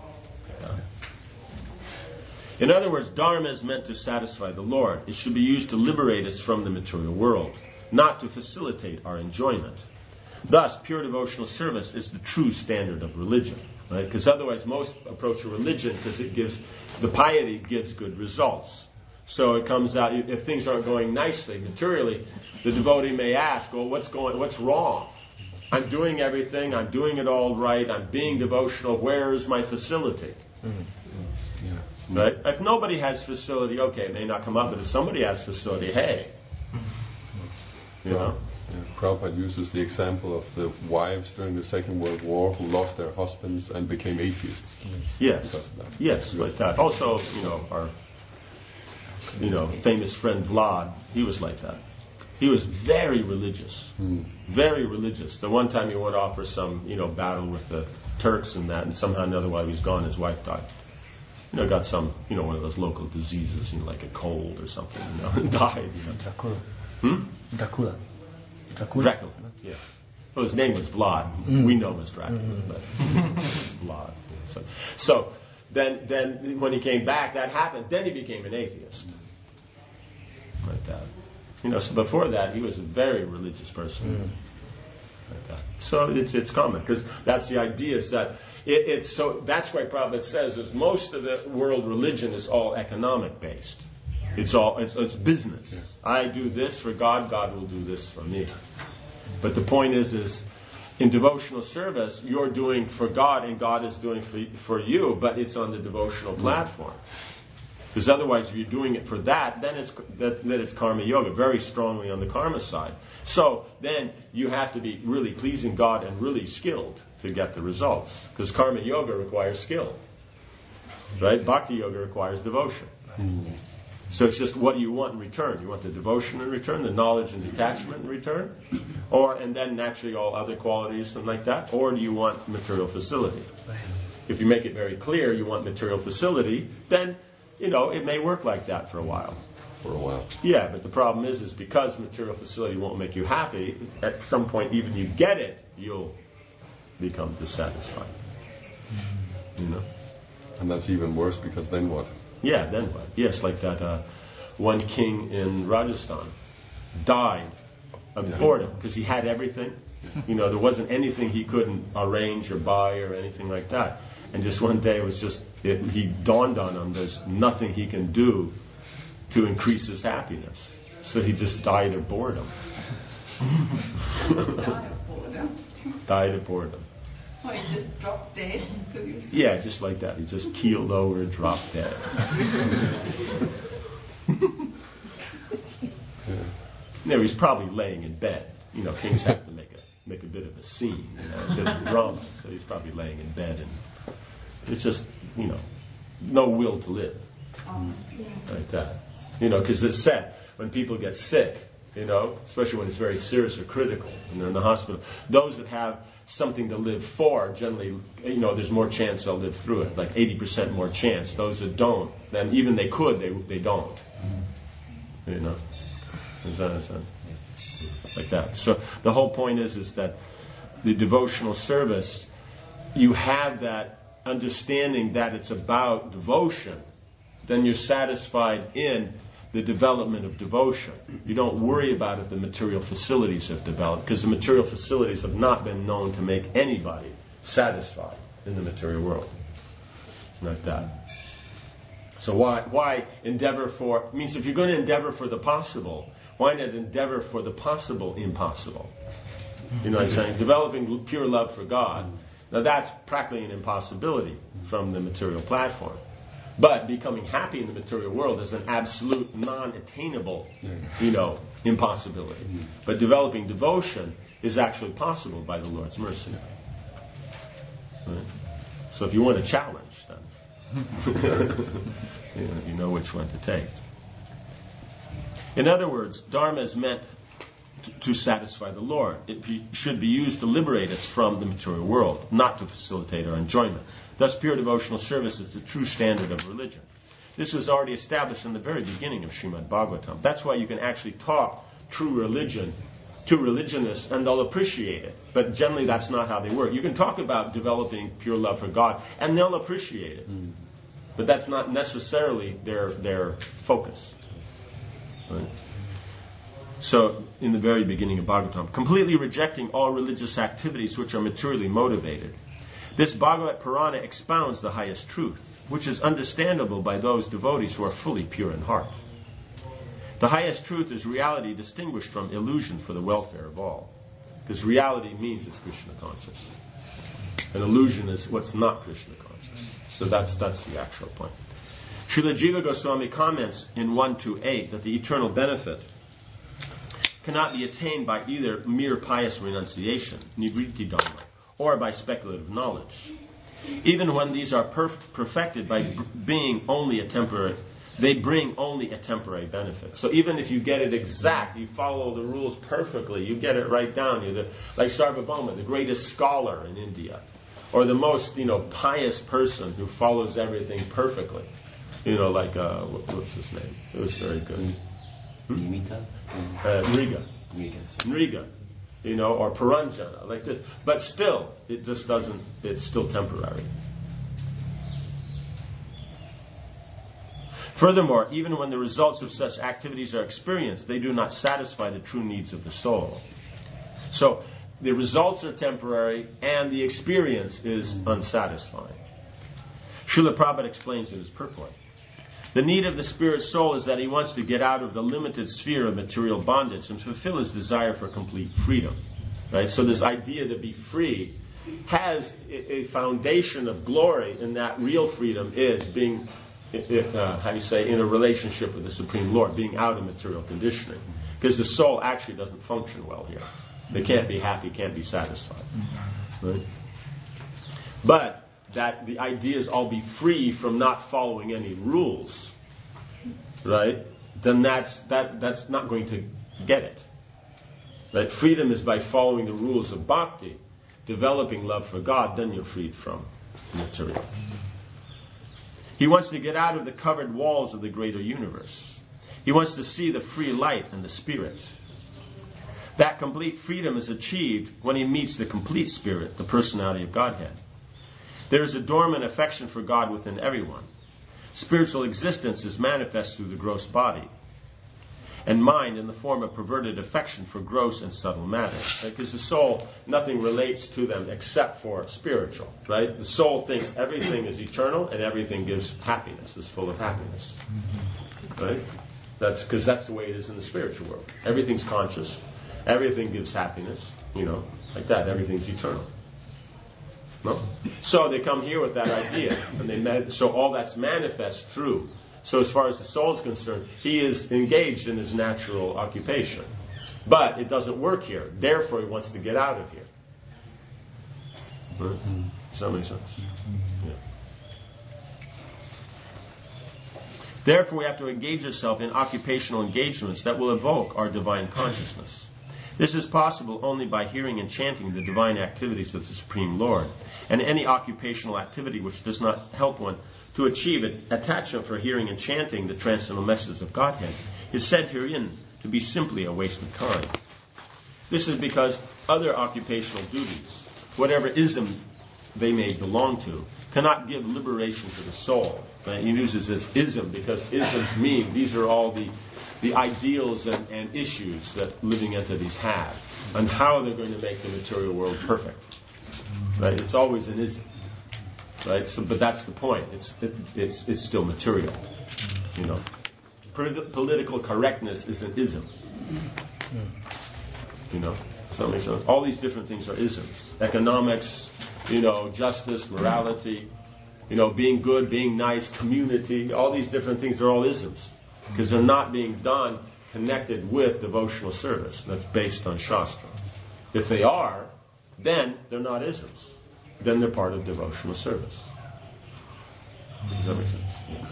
In other words, Dharma is meant to satisfy the Lord. It should be used to liberate us from the material world, not to facilitate our enjoyment. Thus, pure devotional service is the true standard of religion. Right? Because otherwise most approach a religion because the piety gives good results. So it comes out, if things aren't going nicely materially, the devotee may ask, well, what's wrong? I'm doing everything, I'm doing it all right, I'm being devotional, where is my facility? Right? If nobody has facility, okay, it may not come up, but if somebody has facility, hey. You know? Yeah. Prabhupada uses the example of the wives during the Second World War who lost their husbands and became atheists. Yes. Yes, like that. Also, our famous friend Vlad, he was like that. He was very religious. Very religious. The one time he went off for some, battle with the Turks and that, and somehow or another while he was gone, his wife died. Got some, one of those local diseases, like a cold or something, and died. Dracula. Dracula. Dracula. Yeah. Well, his name was Vlad. We know him as Dracula, but Vlad. So then when he came back, that happened. Then he became an atheist. Like that. So before that, he was a very religious person. Like that. So it's common, because that's the idea, is that so that's why Prabhupada says is most of the world religion is all economic based. It's business. I do this for God, God will do this for me. But the point is in devotional service, you're doing for God and God is doing for you, but it's on the devotional platform. Because otherwise, if you're doing it for that, then it's karma yoga, very strongly on the karma side. So then you have to be really pleasing God and really skilled to get the results. Because karma yoga requires skill. Right? Bhakti yoga requires devotion. So it's just, what do you want in return? You want the devotion in return, the knowledge and detachment in return? And then naturally all other qualities, something like that? Or do you want material facility? If you make it very clear you want material facility, then it may work like that for a while. Yeah, but the problem is because material facility won't make you happy, at some point, even you get it, you'll become dissatisfied. And that's even worse, because then what? Yeah, then what? Yes, like that one king in Rajasthan died of boredom because he had everything. There wasn't anything he couldn't arrange or buy or anything like that. And just one day he dawned on him there's nothing he can do to increase his happiness. So he just died of boredom. Died of boredom. Oh, he just dropped dead? Yeah, just like that. He just keeled over and dropped dead. He's probably laying in bed. Kings have to make a bit of a scene, a bit of drama. So he's probably laying in bed, and it's just, no will to live. Like that. Because it's said, when people get sick, especially when it's very serious or critical, and they're in the hospital, those that have something to live for, generally, there's more chance they'll live through it, like 80% more chance. Those that don't, then even they could, they don't. Is that like that? So the whole point is that the devotional service, you have that understanding that it's about devotion, then you're satisfied in the development of devotion. You don't worry about if the material facilities have developed, because the material facilities have not been known to make anybody satisfied in the material world. Like that. So why endeavor for... It means if you're going to endeavor for the possible, why not endeavor for the possible impossible? You know what I'm saying? Developing pure love for God. Now that's practically an impossibility from the material platform. But becoming happy in the material world is an absolute non-attainable, impossibility. But developing devotion is actually possible by the Lord's mercy. Right? So if you want a challenge, then you know which one to take. In other words, Dharma is meant to satisfy the Lord. It should be used to liberate us from the material world, not to facilitate our enjoyment. Thus, pure devotional service is the true standard of religion. This was already established in the very beginning of Srimad Bhagavatam. That's why you can actually talk true religion to religionists and they'll appreciate it. But generally that's not how they work. You can talk about developing pure love for God and they'll appreciate it. But that's not necessarily their focus. Right? So, in the very beginning of Bhagavatam, completely rejecting all religious activities which are materially motivated, this Bhagavat Purana expounds the highest truth, which is understandable by those devotees who are fully pure in heart. The highest truth is reality distinguished from illusion for the welfare of all. Because reality means it's Krishna conscious. An illusion is what's not Krishna conscious. So that's the actual point. Srila Jiva Goswami comments in 128 that the eternal benefit cannot be attained by either mere pious renunciation, nivritti dharma, or by speculative knowledge. Even when these are perfected by being only a temporary, they bring only a temporary benefit. So even if you get it exact, you follow the rules perfectly, you get it right down. You're like Sarvabhauma, the greatest scholar in India, or the most, pious person who follows everything perfectly. Like, what's his name? It was very good. Nriga. Or Paranjana, like this. But still, it just doesn't, it's still temporary. Furthermore, even when the results of such activities are experienced, they do not satisfy the true needs of the soul. So, the results are temporary, and the experience is unsatisfying. Srila Prabhupada explains in his purport. The need of the spirit soul is that he wants to get out of the limited sphere of material bondage and fulfill his desire for complete freedom. Right? So this idea to be free has a foundation of glory in that real freedom is being, in a relationship with the Supreme Lord, being out of material conditioning. Because the soul actually doesn't function well here. They can't be happy, can't be satisfied. Right? But that the idea is I'll be free from not following any rules, right? Then that's not going to get it. Right? Freedom is by following the rules of bhakti, developing love for God, then you're freed from material. He wants to get out of the covered walls of the greater universe. He wants to see the free light and the spirit. That complete freedom is achieved when he meets the complete spirit, the personality of Godhead. There is a dormant affection for God within everyone. Spiritual existence is manifest through the gross body, and mind in the form of perverted affection for gross and subtle matters. Because the soul, nothing relates to them except for spiritual. Right? The soul thinks everything is eternal and everything gives happiness, is full of happiness. Right? That's because that's the way it is in the spiritual world. Everything's conscious, everything gives happiness. Like that. Everything's eternal. No? So they come here with that idea, and so all that's manifest through. So as far as the soul is concerned, he is engaged in his natural occupation, but it doesn't work here. Therefore, he wants to get out of here. Right? Does that make sense? Yeah. Therefore, we have to engage ourselves in occupational engagements that will evoke our divine consciousness. This is possible only by hearing and chanting the divine activities of the Supreme Lord, and any occupational activity which does not help one to achieve attachment for hearing and chanting the transcendental messages of Godhead is said herein to be simply a waste of time. This is because other occupational duties, whatever ism they may belong to, cannot give liberation to the soul. He uses this ism because isms mean these are all the ideals and issues that living entities have, and how they're going to make the material world perfect. Right? It's always an ism. Right? So, but that's the point. It's still material. Political correctness is an ism. Does that make sense? All these different things are isms. Economics, justice, morality, being good, being nice, community. All these different things are all isms. Because they're not being done connected with devotional service that's based on Shastra. If they are, then they're not isms. Then they're part of devotional service. Does that make sense? Yeah.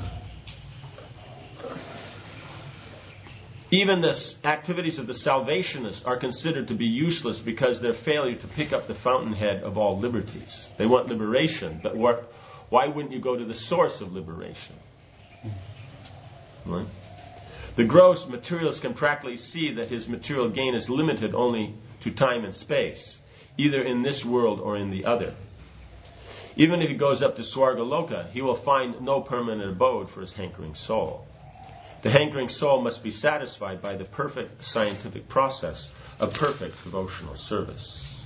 Even the activities of the Salvationists are considered to be useless because their failure to pick up the fountainhead of all liberties. They want liberation, but why wouldn't you go to the source of liberation? Right? The gross materialist can practically see that his material gain is limited only to time and space, either in this world or in the other. Even if he goes up to Swargaloka, he will find no permanent abode for his hankering soul. The hankering soul must be satisfied by the perfect scientific process of perfect devotional service.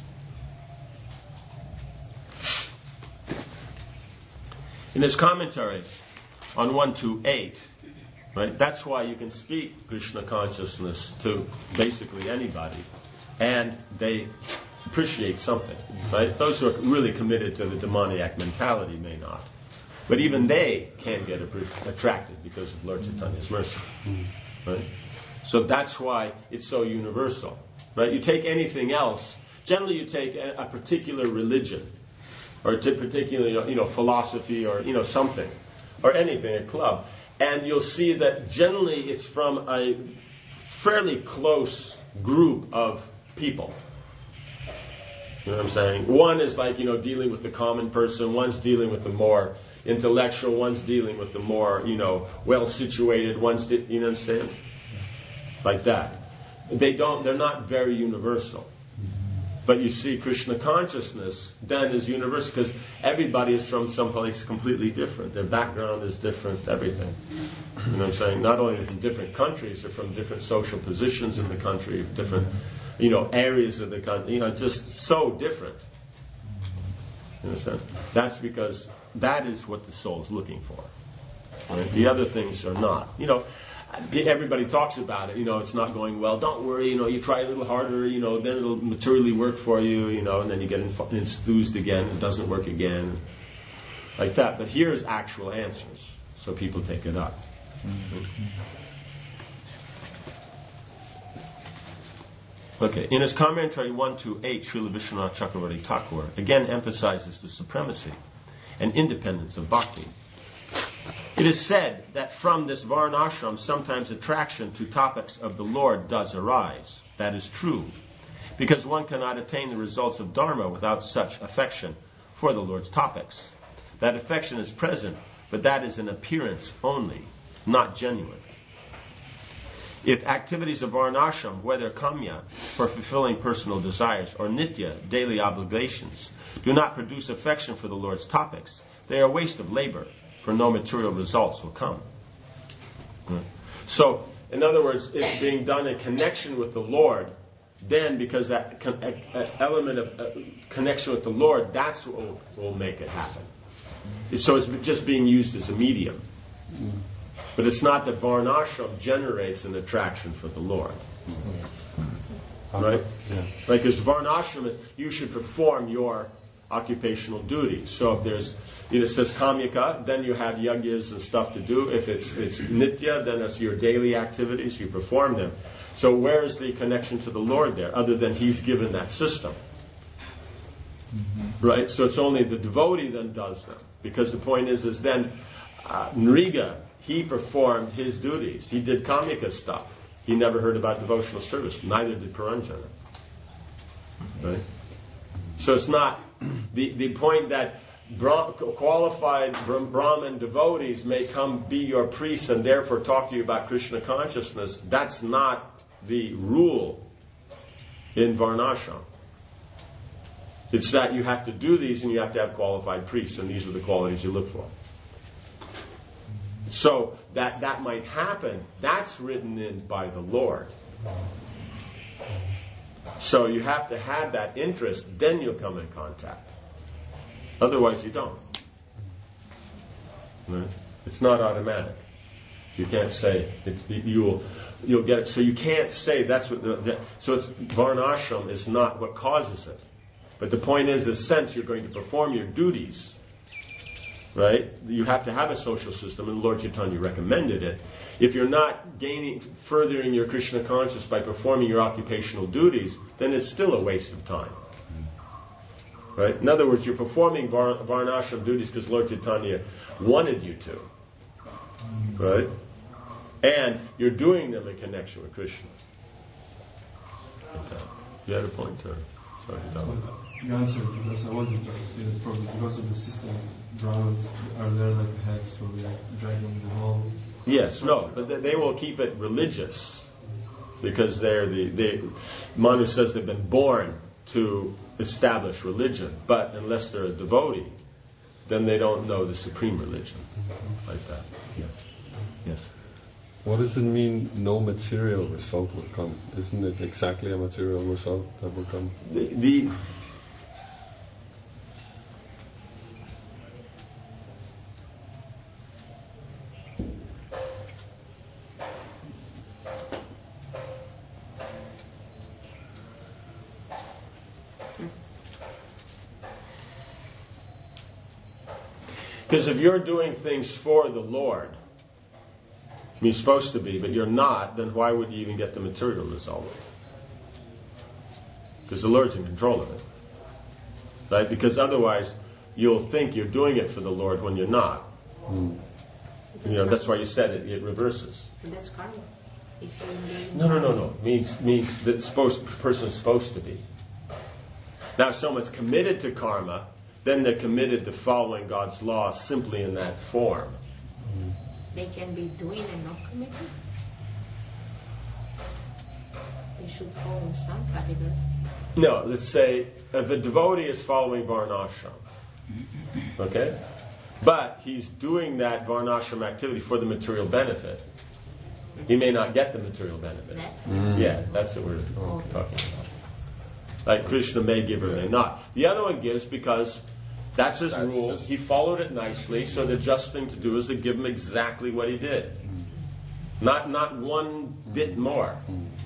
In his commentary on 128, right, that's why you can speak Krishna consciousness to basically anybody, and they appreciate something. Right? Those who are really committed to the demoniac mentality may not. But even they can get attracted because of Lord Chaitanya's mercy. Right? So that's why it's so universal. Right? You take anything else, generally you take a particular religion, or a particular philosophy, or something, or anything, a club, And you'll see that generally it's from a fairly close group of people. You know what I'm saying? One is like, dealing with the common person. One's dealing with the more intellectual. One's dealing with the more, well-situated. One's, you understand? Like that. They're not very universal. But you see, Krishna consciousness then is universal because everybody is from someplace completely different. Their background is different, everything. You know what I'm saying? Not only from different countries, they're from different social positions in the country, different, areas of the country, just so different. You understand? That's because that is what the soul is looking for. Right? The other things are not. Everybody talks about it, it's not going well. Don't worry, you try a little harder, then it'll materially work for you, and then you get enthused again, it doesn't work again. Like that. But here's actual answers, so people take it up. Okay, in his commentary 128, Srila Vishwanath Chakravarti Thakur again emphasizes the supremacy and independence of bhakti. It is said that from this varnashram sometimes attraction to topics of the Lord does arise. That is true, because one cannot attain the results of Dharma without such affection for the Lord's topics. That affection is present, but that is an appearance only, not genuine. If activities of varnashram, whether kamya, for fulfilling personal desires, or nitya, daily obligations, do not produce affection for the Lord's topics, they are a waste of labor, for no material results will come. So, in other words, it's being done in connection with the Lord. Then, because that element of connection with the Lord, that's what will make it happen. So it's just being used as a medium. But it's not that varnashram generates an attraction for the Lord. Right? Yeah. Like, because varnashram is, you should perform your occupational duties. So if there's, it says kamyaka, then you have yagyas and stuff to do. If it's nitya, then it's your daily activities, you perform them. So where is the connection to the Lord there, other than He's given that system? Right? So it's only the devotee then does them. Because the point is then Nriga, he performed his duties. He did kamyaka stuff. He never heard about devotional service. Neither did Puranjana. Right? So it's not the point that qualified Brahman devotees may come be your priests and therefore talk to you about Krishna consciousness. That's not the rule in Varnashram. It's that you have to do these and you have to have qualified priests, and these are the qualities you look for. So that might happen. That's written in by the Lord. So you have to have that interest, then you'll come in contact. Otherwise you don't. Right? It's not automatic. You can't say you'll get it. So you can't say that's what. So it's varnashram is not what causes it. But the point is, since you're going to perform your duties, right? You have to have a social system, and Lord Chaitanya recommended it. If you're not furthering your Krishna consciousness by performing your occupational duties, then it's still a waste of time. Right? In other words, you're performing varnashram duties because Lord Chaitanya wanted you to. Right? And you're doing them in connection with Krishna. You had a point, or? Sorry, you answered, because I wanted to say that probably because of the system, Brahmins are there like a head, so we are dragging the whole. Yes, no, but they will keep it religious because they're Manu says they've been born to establish religion, but unless they're a devotee, then they don't know the supreme religion like that. Yeah. Yes. What does it mean? No material result will come. Isn't it exactly a material result that will come? Because if you're doing things for the Lord, you're supposed to be, but you're not, then why would you even get the material result? Because the Lord's in control of it. Right? Because otherwise, you'll think you're doing it for the Lord when you're not. That's why you said it reverses. And that's karma. If you No. Means that person is supposed to be. Now, if someone's committed to karma, then they're committed to following God's law simply in that form. They can be doing and not committed. They should fall in some category. No, let's say if a devotee is following Varnashram, okay? But he's doing that Varnashram activity for the material benefit. He may not get the material benefit. That's what we're talking about. Like Krishna may give or may not. The other one gives because that's his rule. He followed it nicely, so the just thing to do is to give him exactly what he did. Not one bit more.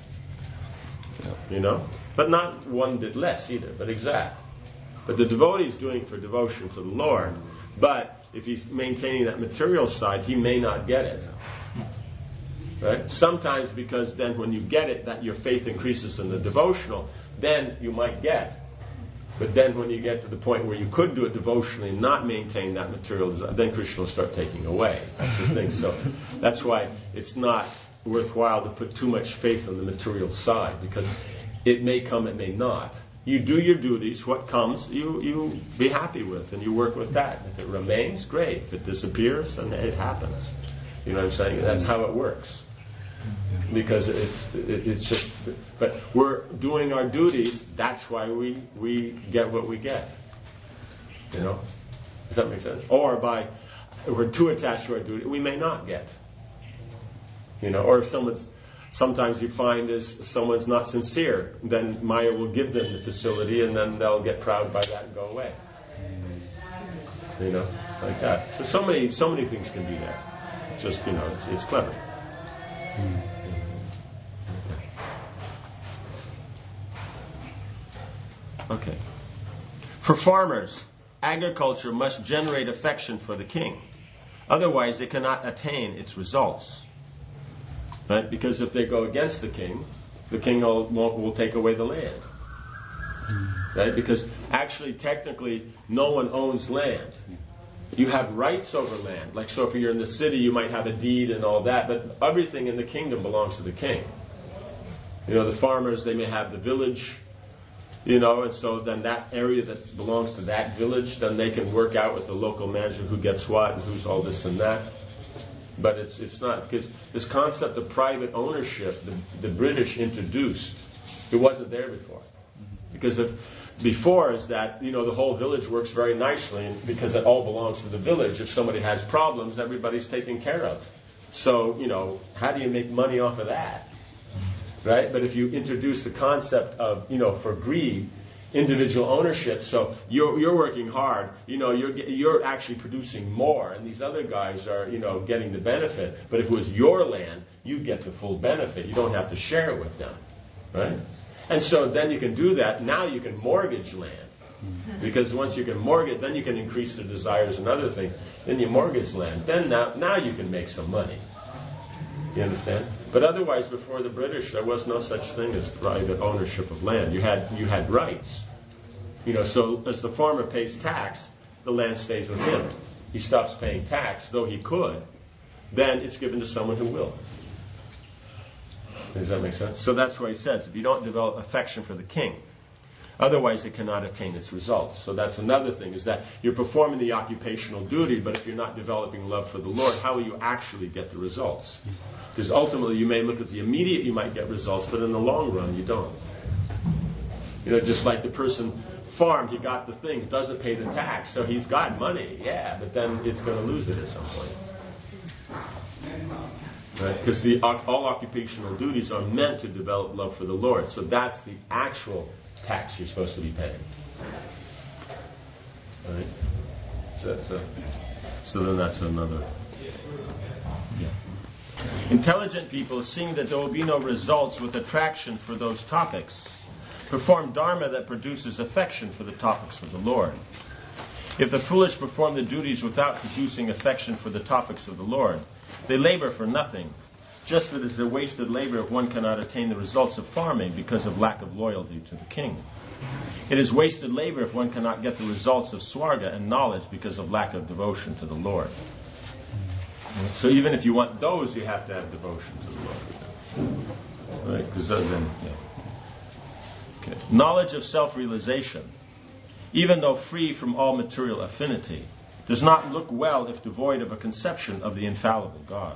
But not one bit less either, but exact. But the devotee is doing it for devotion to the Lord. But if he's maintaining that material side, he may not get it. Right? Sometimes because then when you get it, that your faith increases in the devotional, then you might get. But then when you get to the point where you could do it devotionally and not maintain that material, then Krishna will start taking away. That's the thing. So that's why it's not worthwhile to put too much faith on the material side, because it may come, it may not. You do your duties. What comes, you be happy with, and you work with that. If it remains, great. If it disappears, then it happens. You know what I'm saying? That's how it works. Because it's just, but we're doing our duties. That's why we get what we get. Does that make sense? Or if we're too attached to our duty, we may not get. Or if sometimes you find someone's not sincere, then Maya will give them the facility, and then they'll get proud by that and go away. Like that. So many things can be there. Just it's clever. Okay. For farmers, agriculture must generate affection for the king. Otherwise, they cannot attain its results. Right? Because if they go against the king will take away the land. Right? Because actually, technically, no one owns land. You have rights over land. Like, so if you're in the city, you might have a deed and all that, but everything in the kingdom belongs to the king. The farmers, they may have the village, and so then that area that belongs to that village, then they can work out with the local manager who gets what and who's all this and that. But it's not, because this concept of private ownership, the British introduced, it wasn't there before. Because before is that, the whole village works very nicely, and because it all belongs to the village. If somebody has problems, everybody's taken care of. So, how do you make money off of that? Right? But if you introduce the concept of, for greed, individual ownership, so you're working hard, you're actually producing more, and these other guys are, getting the benefit. But if it was your land, you get the full benefit. You don't have to share it with them. Right? And so then you can do that. Now you can mortgage land. Because once you can mortgage, then you can increase the desires and other things. Then you mortgage land. Then now you can make some money. You understand? But otherwise, before the British, there was no such thing as private ownership of land. You had rights. So as the farmer pays tax, the land stays with him. He stops paying tax, though he could. Then it's given to someone who will. Does that make sense? So that's why he says, if you don't develop affection for the king, otherwise it cannot attain its results. So that's another thing, is that you're performing the occupational duty, but if you're not developing love for the Lord, how will you actually get the results? Because ultimately you may look at the immediate, you might get results, but in the long run you don't. Just like the person farmed, he got the things, doesn't pay the tax, so he's got money, but then it's going to lose it at some point. Right? Because all occupational duties are meant to develop love for the Lord. So that's the actual tax you're supposed to be paying. Right? So then that's another. Yeah. Intelligent people, seeing that there will be no results with attraction for those topics, perform dharma that produces affection for the topics of the Lord. If the foolish perform the duties without producing affection for the topics of the Lord, they labor for nothing, just as it is a wasted labor if one cannot attain the results of farming because of lack of loyalty to the king. It is wasted labor if one cannot get the results of swarga and knowledge because of lack of devotion to the Lord. So even if you want those, you have to have devotion to the Lord. Right? Because then, okay. Knowledge of self-realization, even though free from all material affinity, does not look well if devoid of a conception of the infallible God.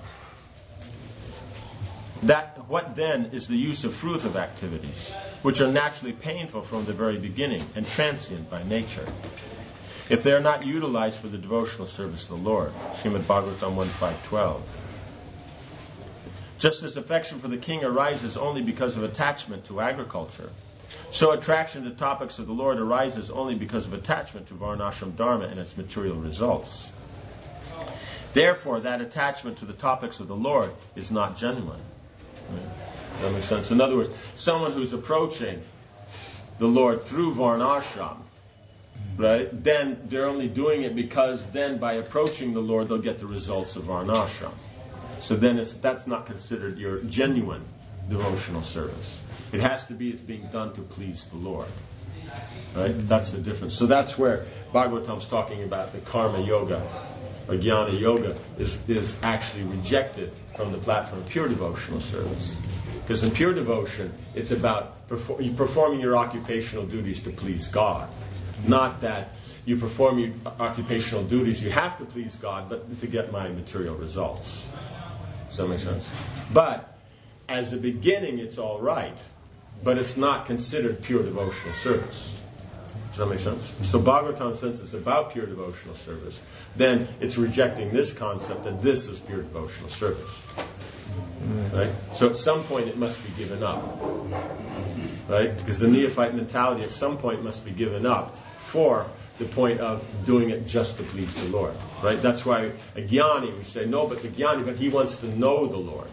What then is the use of fruitive activities, which are naturally painful from the very beginning and transient by nature, if they are not utilized for the devotional service of the Lord? Srimad Bhagavatam 1.5.12. Just as affection for the king arises only because of attachment to agriculture, so attraction to topics of the Lord arises only because of attachment to Varnashram Dharma and its material results. Therefore, that attachment to the topics of the Lord is not genuine. Right? That makes sense. In other words, someone who's approaching the Lord through Varnashram, right, then they're only doing it because then by approaching the Lord they'll get the results of Varnashram. So then that's not considered your genuine devotional service. It has to be it's being done to please the Lord. Right? That's the difference. So that's where Bhagavatam's talking about the karma yoga or jnana yoga is actually rejected from the platform of pure devotional service. Because in pure devotion, it's about performing your occupational duties to please God. Not that you perform your occupational duties, you have to please God, but to get my material results. Does that make sense? But as a beginning, it's all right, but it's not considered pure devotional service. Does that make sense? So Bhagavatam, since it's about pure devotional service, then it's rejecting this concept that this is pure devotional service. Right? So at some point it must be given up. Right? Because the neophyte mentality at some point must be given up for the point of doing it just to please the Lord. Right? That's why a jnani, we say, no, but the jnani, but he wants to know the Lord.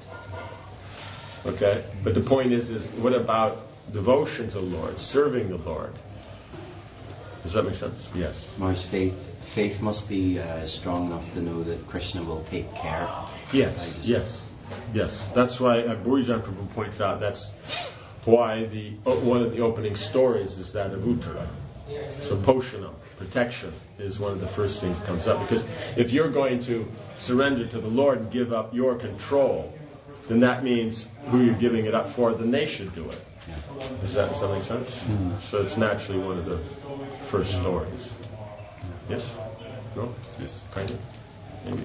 Okay? But the point is what about devotion to the Lord, serving the Lord? Does that make sense? Yes. Maharaj, faith must be strong enough to know that Krishna will take care. Yes, yes. That's why Burijan Prabhu points out that's why one of the opening stories is that of Uttara. So Poshanam, protection, is one of the first things that comes up. Because if you're going to surrender to the Lord and give up your control, then that means who you're giving it up for, then they should do it. Does that make sense? Mm-hmm. So it's naturally one of the first stories. Yes? No? Yes. Kind of? Maybe?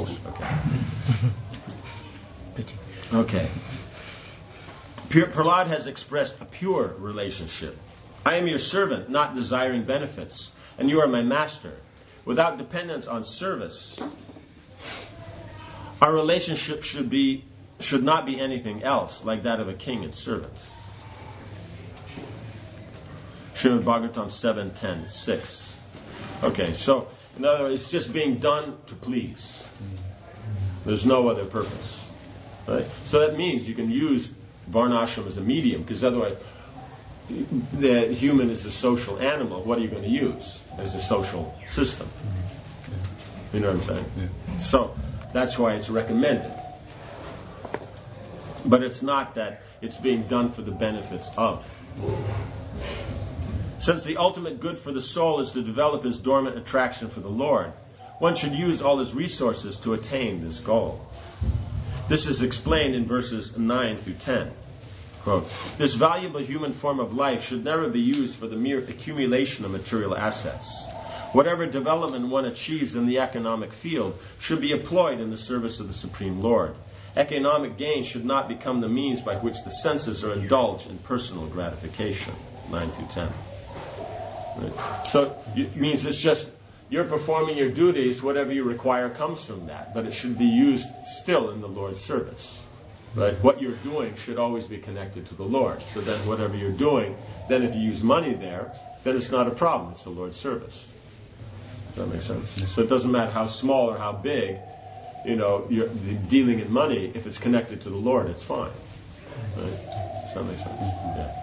Okay. Okay. Prahlad has expressed a pure relationship. I am your servant, not desiring benefits, and you are my master. Without dependence on service, our relationship should not be anything else like that of a king and servant. Srimad Bhagavatam 7.10.6. Okay, so in other words, it's just being done to please. There's no other purpose. Right? So that means you can use Varnashram as a medium, because otherwise the human is a social animal. What are you going to use as a social system? You know what I'm saying? Yeah. So that's why it's recommended. But it's not that it's being done for the benefits of. Since the ultimate good for the soul is to develop his dormant attraction for the Lord, one should use all his resources to attain this goal. This is explained in verses 9 through 10. Quote, this valuable human form of life should never be used for the mere accumulation of material assets. Whatever development one achieves in the economic field should be employed in the service of the Supreme Lord. Economic gain should not become the means by which the senses are indulged in personal gratification. 9 through 10. Right. So it means it's just you're performing your duties, whatever you require comes from that, but it should be used still in the Lord's service. Right? What you're doing should always be connected to the Lord. So then whatever you're doing, then if you use money there, then it's not a problem. It's the Lord's service. Does that make sense? So it doesn't matter how small or how big, you're dealing in money. If it's connected to the Lord, it's fine. Right? Does that make sense? Yeah.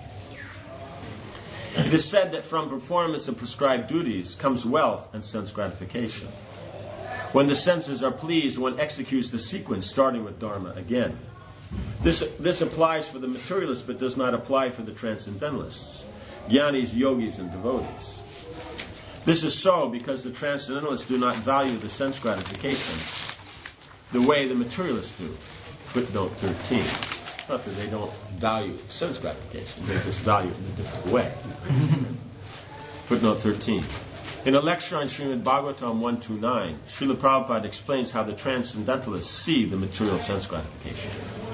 It is said that from performance of prescribed duties comes wealth and sense gratification. When the senses are pleased, one executes the sequence starting with Dharma again. This applies for the materialists but does not apply for the transcendentalists, jnanis, yogis, and devotees. This is so because the transcendentalists do not value the sense gratification. the way the materialists do. Footnote 13. Not that they don't value sense gratification, they just value it in a different way. Footnote 13. In a lecture on Srimad Bhagavatam 129, Srila Prabhupada explains how the transcendentalists see the material sense gratification.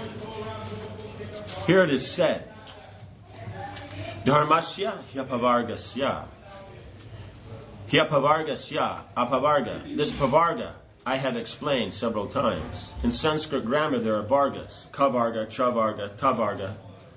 Here it is said, Dharmasya hyapavargasya. Hyapavargasya, apavarga. This pavarga I have explained several times. In Sanskrit grammar there are vargas. Kavarga, chavarga, tavarga,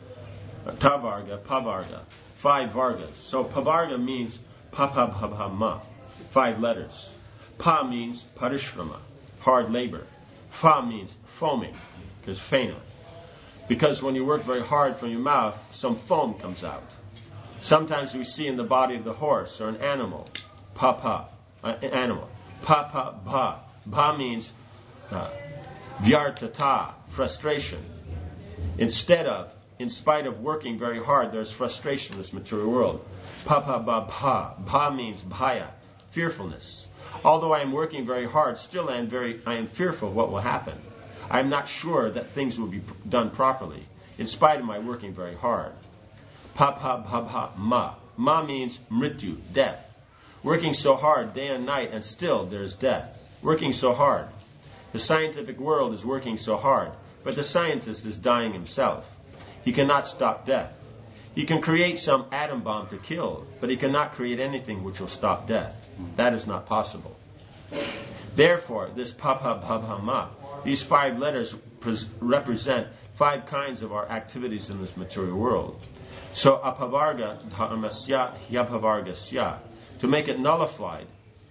pavarga. 5 vargas. So pavarga means papabhabhama, 5 letters. Pa means parishrama, hard labor. Fa means foaming, because fena. Because when you work very hard from your mouth, some foam comes out. Sometimes we see in the body of the horse or an animal, animal. Pa. Bha means vyartata, frustration. In spite of working very hard, there's frustration in this material world. Bha means bhaya, fearfulness. Although I am working very hard, still I am fearful of what will happen. I am not sure that things will be done properly, in spite of my working very hard. Ma. Ma means mrityu, death. Working so hard day and night, and still there is death. Working so hard. The scientific world is working so hard, but the scientist is dying himself. He cannot stop death. He can create some atom bomb to kill, but he cannot create anything which will stop death. That is not possible. Therefore, this papabhabhama, these 5 letters represent 5 kinds of our activities in this material world. So apavarga dharmasya hyapavargasya, to make it nullified.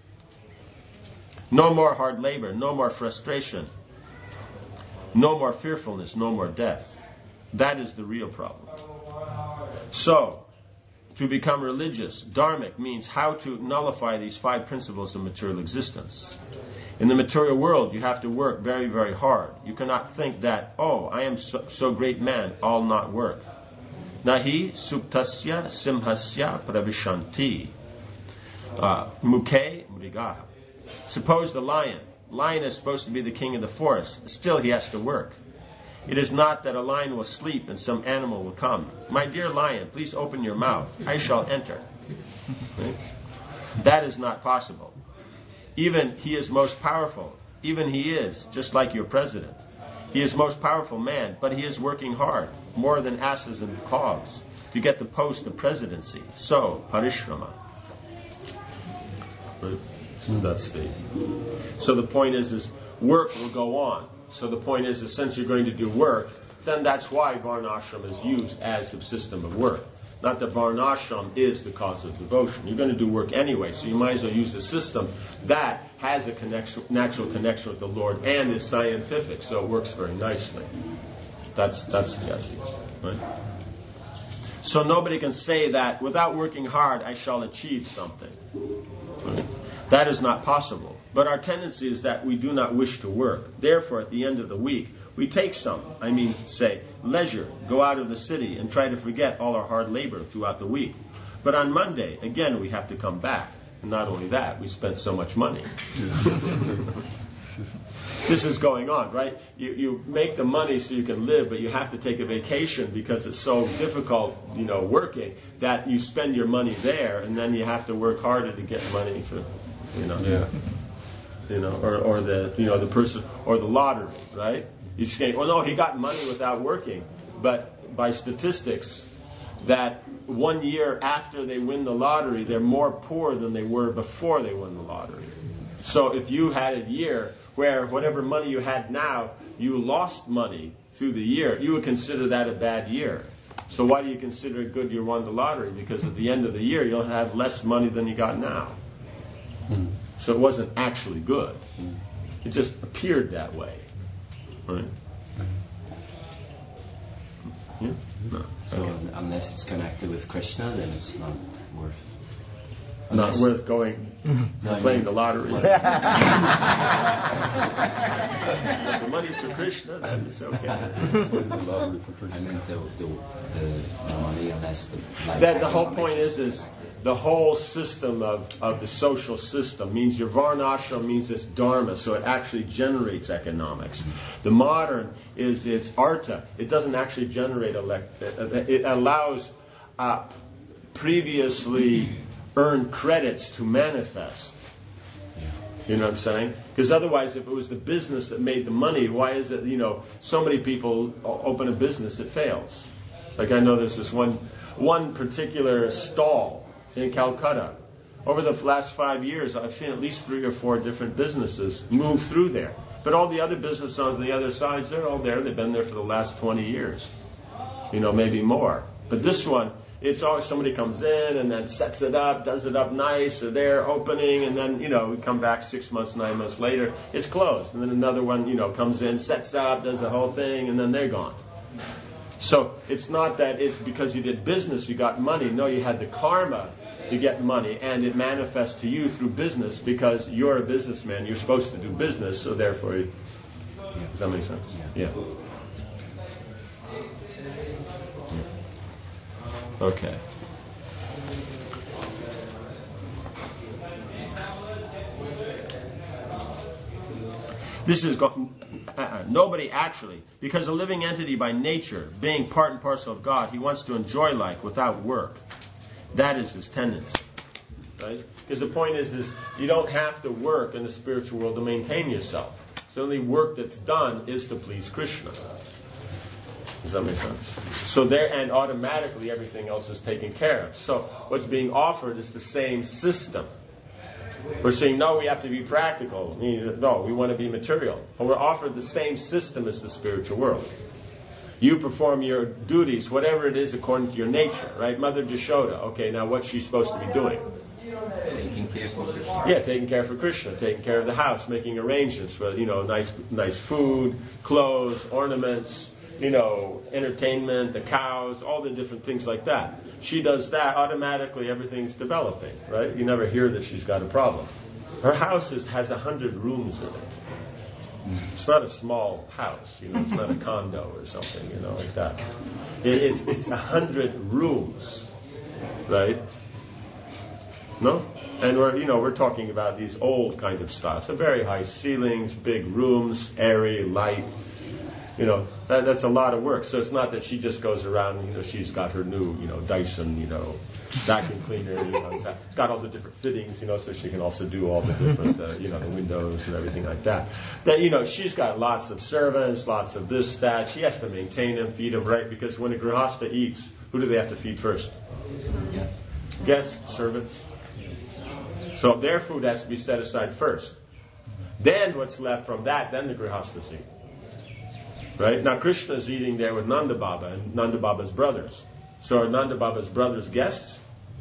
No more hard labor, no more frustration, no more fearfulness, no more death. That is the real problem. So, to become religious, dharmic, means how to nullify these 5 principles of material existence. In the material world, you have to work very, very hard. You cannot think that, I am so great man, I'll not work. Nahi suktasya simhasya pravishanti. Mukhe mrigaha. Suppose the lion is supposed to be the king of the forest. Still he has to work. It is not that a lion will sleep and some animal will come. My dear lion, please open your mouth. I shall enter. Right? That is not possible. Even he is most powerful. Even he is, just like your president. He is most powerful man, but he is working hard, more than asses and hogs, to get the post of presidency. So, parishrama. Right? In that state. So the point is work will go on. So the point is since you're going to do work, then that's why varnashram is used as the system of work. Not that varnashram is the cause of devotion. You're going to do work anyway, so you might as well use a system that has a natural connection with the Lord and is scientific, so it works very nicely. That's the idea, right? So nobody can say that without working hard I shall achieve something. Right? That is not possible. But our tendency is that we do not wish to work. Therefore, at the end of the week, we take leisure, go out of the city and try to forget all our hard labor throughout the week. But on Monday, again, we have to come back. And not only that, we spent so much money. This is going on, right? You make the money so you can live, but you have to take a vacation because it's so difficult, working, that you spend your money there, and then you have to work harder to get money for, or the person, or the lottery, right? You say, he got money without working, but by statistics, that 1 year after they win the lottery, they're more poor than they were before they won the lottery. So if you had a year where whatever money you had now, you lost money through the year, you would consider that a bad year. So why do you consider it good you won the lottery? Because at the end of the year, you'll have less money than you got now. So it wasn't actually good. It just appeared that way. Right? Yeah? No. So unless it's connected with Krishna, then it's not worth. Not worth going playing the lottery. If the money's for Krishna, then it's okay. I meant the money, unless the whole point is the whole system of the social system means your varnashram means it's dharma, so it actually generates economics. The modern is its artha. It doesn't actually generate it allows previously earned credits to manifest. You know what I'm saying? Because otherwise, if it was the business that made the money, why is it, so many people open a business, it fails. Like I know there's this one particular stall in Calcutta. Over the last 5 years, I've seen at least 3 or 4 different businesses move through there. But all the other businesses on the other sides, they're all there. They've been there for the last 20 years. Maybe more. But this one, it's always somebody comes in and then sets it up, does it up nice, or they're opening, and then, we come back 6 months, 9 months later, it's closed. And then another one, comes in, sets up, does the whole thing, and then they're gone. So it's not that it's because you did business, you got money. No, you had the karma to get money, and it manifests to you through business because you're a businessman. You're supposed to do business, so therefore, does that make sense? Yeah. Okay. This is nobody actually, because a living entity by nature, being part and parcel of God, he wants to enjoy life without work. That is his tendency, right? Because the point is you don't have to work in the spiritual world to maintain yourself. So the only work that's done is to please Krishna. Does that make sense? So there, and automatically everything else is taken care of. So what's being offered is the same system. We're saying, no, we have to be practical. No, we want to be material. But we're offered the same system as the spiritual world. You perform your duties, whatever it is, according to your nature, right? Mother Jashoda, okay, now what's she supposed to be doing? Taking care for Krishna. Yeah, taking care for Krishna, taking care of the house, making arrangements for, nice food, clothes, ornaments, entertainment, the cows, all the different things like that. She does that, automatically everything's developing, right? You never hear that she's got a problem. Her house has 100 rooms in it. It's not a small house, it's not a condo or something, like that. It's 100 rooms, right? No? And we're talking about these old kind of styles. So very high ceilings, big rooms, airy, light. That's a lot of work. So it's not that she just goes around, she's got her new, Dyson, vacuum cleaner, it's got all the different fittings, so she can also do all the different, the windows and everything like that. That, she's got lots of servants, lots of this, that. She has to maintain them, feed them, right? Because when a grihasta eats, who do they have to feed first? Yes. Guests, servants. So their food has to be set aside first. Then what's left from that, then the grihastas eat. Right? Now Krishna is eating there with Nanda Baba and Nanda Baba's brothers. So are Nanda Baba's brothers guests?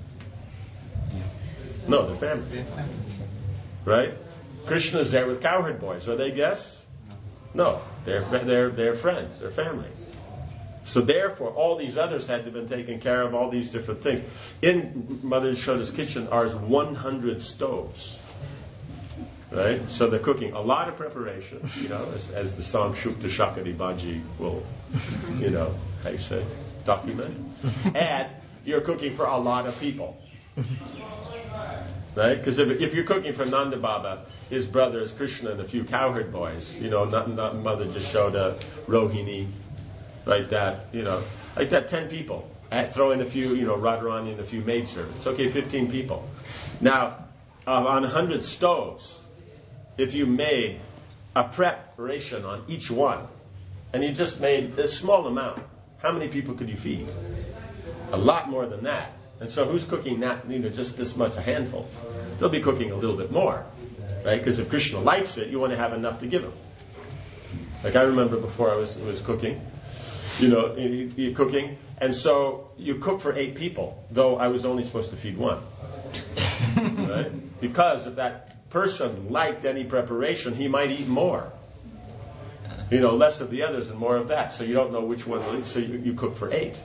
No, they're family. Right? Krishna is there with cowherd boys. Are they guests? No, they're friends. They're family. So therefore, all these others had to have been taken care of. All these different things. In Mother Yashoda's kitchen are 100 stoves. Right? So they're cooking a lot of preparation, as the song Shukta Shakari Baji will, how you say, document. And you're cooking for a lot of people. Right? Because if you're cooking for Nanda Baba, his brothers, Krishna, and a few cowherd boys, not Mother Jashoda, Rohini, like that, 10 people. Throw in a few, Radharani and a few maidservants. Okay, 15 people. Now, on 100 stoves, if you made a preparation on each one, and you just made a small amount, how many people could you feed? A lot more than that. And so who's cooking that, just this much, a handful? They'll be cooking a little bit more, right? Because if Krishna likes it, you want to have enough to give him. Like I remember before I was cooking, you're cooking, and so you cook for 8 people, though I was only supposed to feed 1. Right? Because if that person liked any preparation, he might eat more. Less of the others and more of that. So you don't know which one will eat, so you cook for 8.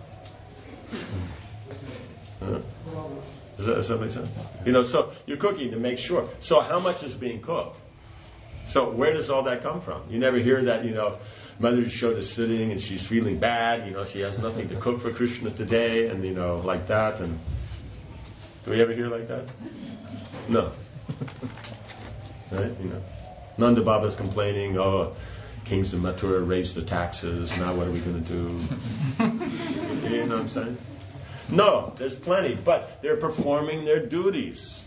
Does that make sense? So you're cooking to make sure. So how much is being cooked? So where does all that come from? You never hear that, Mother Yashoda sitting and she's feeling bad, she has nothing to cook for Krishna today, and, like that. And Do we ever hear like that? No. Right? Nanda Baba's complaining, kings of Mathura raised the taxes, now what are we going to do? You know what I'm saying? No, there's plenty, but they're performing their duties.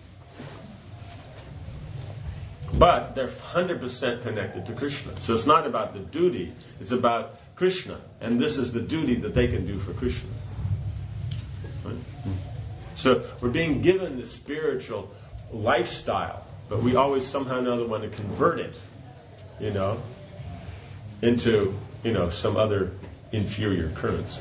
But they're 100% connected to Krishna. So it's not about the duty, it's about Krishna. And this is the duty that they can do for Krishna. Right? So we're being given the spiritual lifestyle, but we always somehow or another want to convert it, into, some other inferior currency.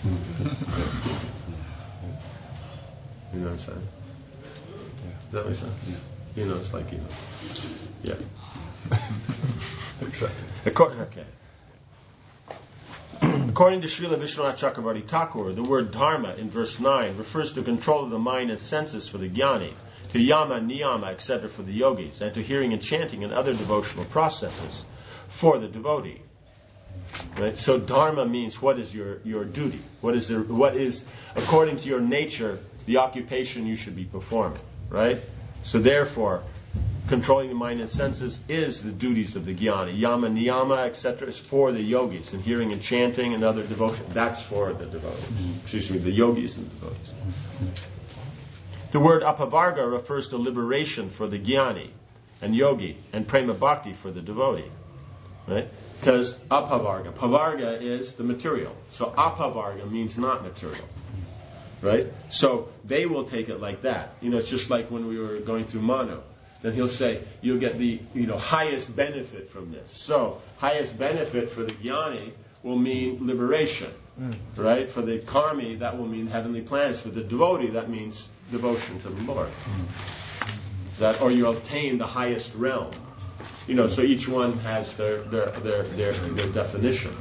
You know what I'm saying? Does that make sense? Yeah. It's like, yeah. Exactly. Okay. According to Srila Vishwanath Chakravarti Thakur, the word dharma in verse 9 refers to control of the mind and senses for the jnani, to yama, niyama, etc. for the yogis, and to hearing and chanting and other devotional processes for the devotee. Right? So dharma means what is your duty? What is according to your nature the occupation you should be performing? Right? So therefore, controlling the mind and senses is the duties of the jnani. Yama, niyama, etc. is for the yogis, and hearing and chanting and other devotion. That's for the devotees. The yogis and the devotees. The word apavarga refers to liberation for the jnani and yogi, and prema bhakti for the devotee. Right? Because pavarga is the material. So apavarga means not material. Right? So they will take it like that. It's just like when we were going through Manu. Then he'll say, you'll get the highest benefit from this. So, highest benefit for the jnani will mean liberation. Right? For the karmi, that will mean heavenly planets. For the devotee, that means devotion to the Lord. Or you obtain the highest realm. So each one has their definition.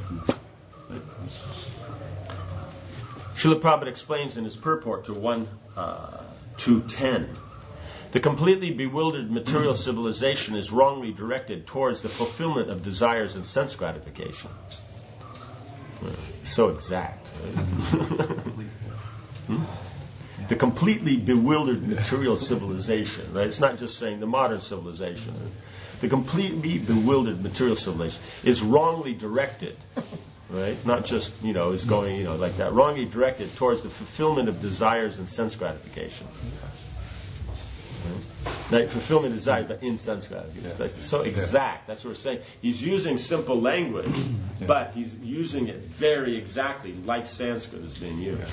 Srila Prabhupada explains in his purport to 1:210. The completely bewildered material civilization is wrongly directed towards the fulfillment of desires and sense gratification. So exact. Right? The completely bewildered material civilization, right? It's not just saying the modern civilization. The completely bewildered material civilization is wrongly directed, right? Not just, is going, like that. Wrongly directed towards the fulfillment of desires and sense gratification. Right? Fulfillment of desire, but in sense gratification. Yeah. So exact. That's what we're saying. He's using simple language, but he's using it very exactly, like Sanskrit is being used.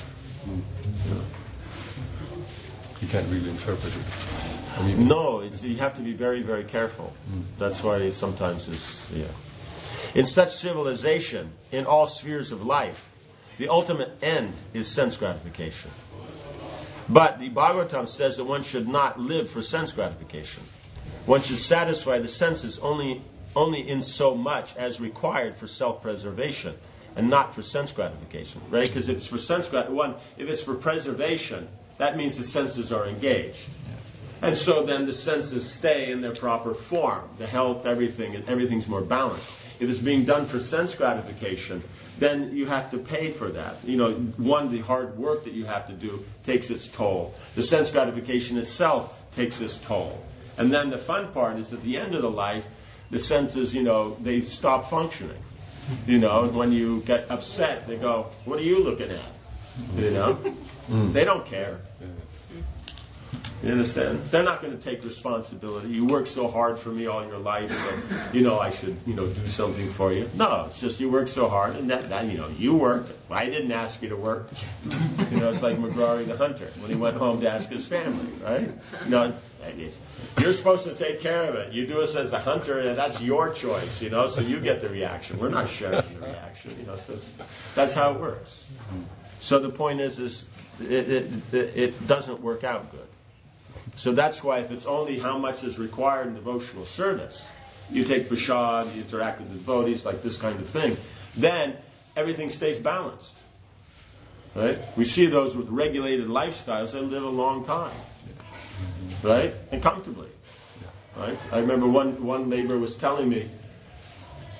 You can't really interpret it. No, you have to be very, very careful. That's why sometimes In such civilization, in all spheres of life, the ultimate end is sense gratification. But the Bhagavatam says that one should not live for sense gratification. One should satisfy the senses only in so much as required for self-preservation, and not for sense gratification, right? Because if it's for if it's for preservation, that means the senses are engaged. And so then the senses stay in their proper form. The health, everything's more balanced. If it's being done for sense gratification, then you have to pay for that. The hard work that you have to do takes its toll. The sense gratification itself takes its toll. And then the fun part is at the end of the life, the senses, they stop functioning. When you get upset, they go, what are you looking at? They don't care. You understand? They're not going to take responsibility. You worked so hard for me all your life, so, I should, do something for you. No, it's just you worked so hard, and that you worked. I didn't ask you to work. It's like McGrory the hunter when he went home to ask his family, right? You're supposed to take care of it. You do it as the hunter, and that's your choice, so you get the reaction. We're not sharing the reaction, so that's how it works. So the point is it doesn't work out good. So that's why if it's only how much is required in devotional service, you take prasad, you interact with the devotees, like this kind of thing, then everything stays balanced. Right? We see those with regulated lifestyles, they live a long time. Right? And comfortably. Right? I remember one neighbor was telling me,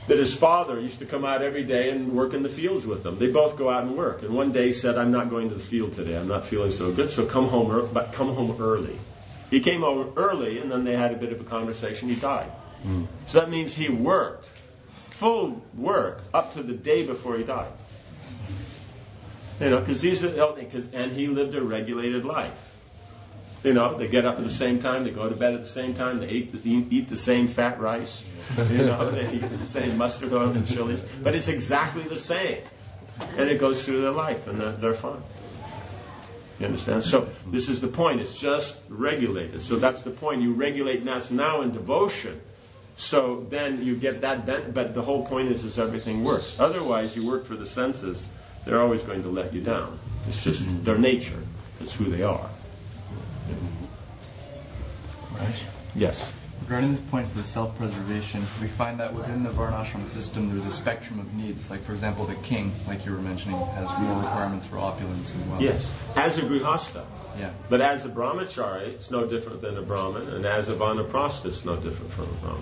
that his father used to come out every day and work in the fields with them. They both go out and work. And one day he said, I'm not going to the field today. I'm not feeling so good, so come home early. He came home early, and then they had a bit of a conversation. He died. So that means he worked, full work, up to the day before he died. You know, because and he lived a regulated life. You know, they get up at the same time, they go to bed at the same time, they eat the same fat rice, you know, they eat the same mustard oil and chilies, but it's exactly the same. And it goes through their life, and they're fine. You understand? So this is the point, it's just regulated. So that's the point, you regulate now in devotion. So then you get that, but the whole point is everything works. Otherwise, you work for the senses, they're always going to let you down. It's just their nature, it's who they are. Right. Yes. Regarding this point of the self-preservation, we find that within the Varnashram system there's a spectrum of needs. Like, for example, the king, like you were mentioning, has more requirements for opulence and wealth. Yes, as a grihasta. Yeah. But as a brahmachari, it's no different than a brahmin, and as a vanaprastha, it's no different from a brahmin.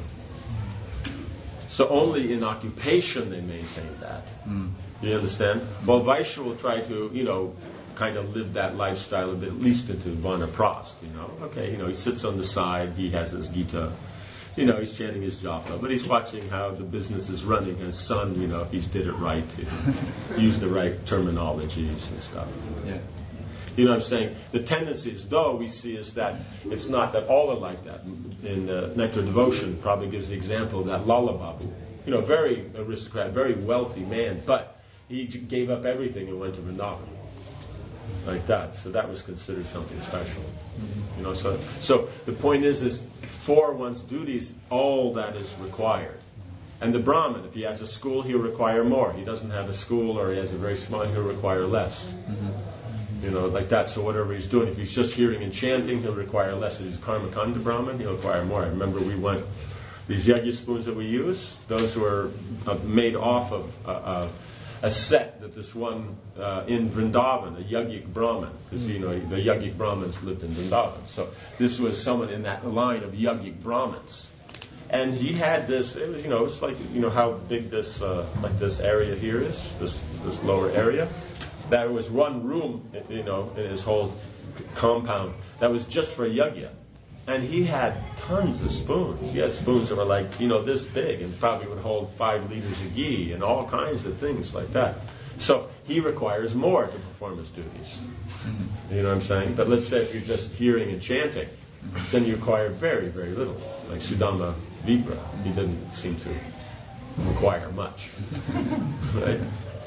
So only in occupation they maintain that. You understand? Well, Vaishya will try to, you know, kind of live that lifestyle a bit, at least into vanaprastha, you know. Okay, you know, he sits on the side, he has his Gita, you know, he's chanting his japa, but he's watching how the business is running, his son, you know, if he's did it right, use the right terminologies and stuff. Yeah. You know what I'm saying? The tendencies, though, we see is that it's not that all are like that. In Nectar Devotion probably gives the example of that Lala Babu, you know, very aristocrat, very wealthy man, but he gave up everything and went to Vrindavan. Like that, so that was considered something special. You know, so the point is for one's duties, all that is required. And the Brahmin, if he has a school, he'll require more. He doesn't have a school, or he has a very small, he'll require less. You know, like that. So whatever he's doing, if he's just hearing and chanting, he'll require less. If he's a Karmakanda Brahmin, he'll require more. I remember these yagya spoons that we use, those were made off of a set that this one in Vrindavan, a Yajnik Brahmin, because you know the Yajnik Brahmins lived in Vrindavan. So this was someone in that line of Yajnik Brahmins, and he had this. It was, you know, it's like, you know, how big this like this area here is, this lower area. There was one room, you know, in his whole compound that was just for yajna. And he had tons of spoons. He had spoons that were like, you know, this big and probably would hold 5 liters of ghee and all kinds of things like that. So he requires more to perform his duties. You know what I'm saying? But let's say if you're just hearing and chanting, then you require very, very little. Like Sudama Vipra, he didn't seem to require much. Right?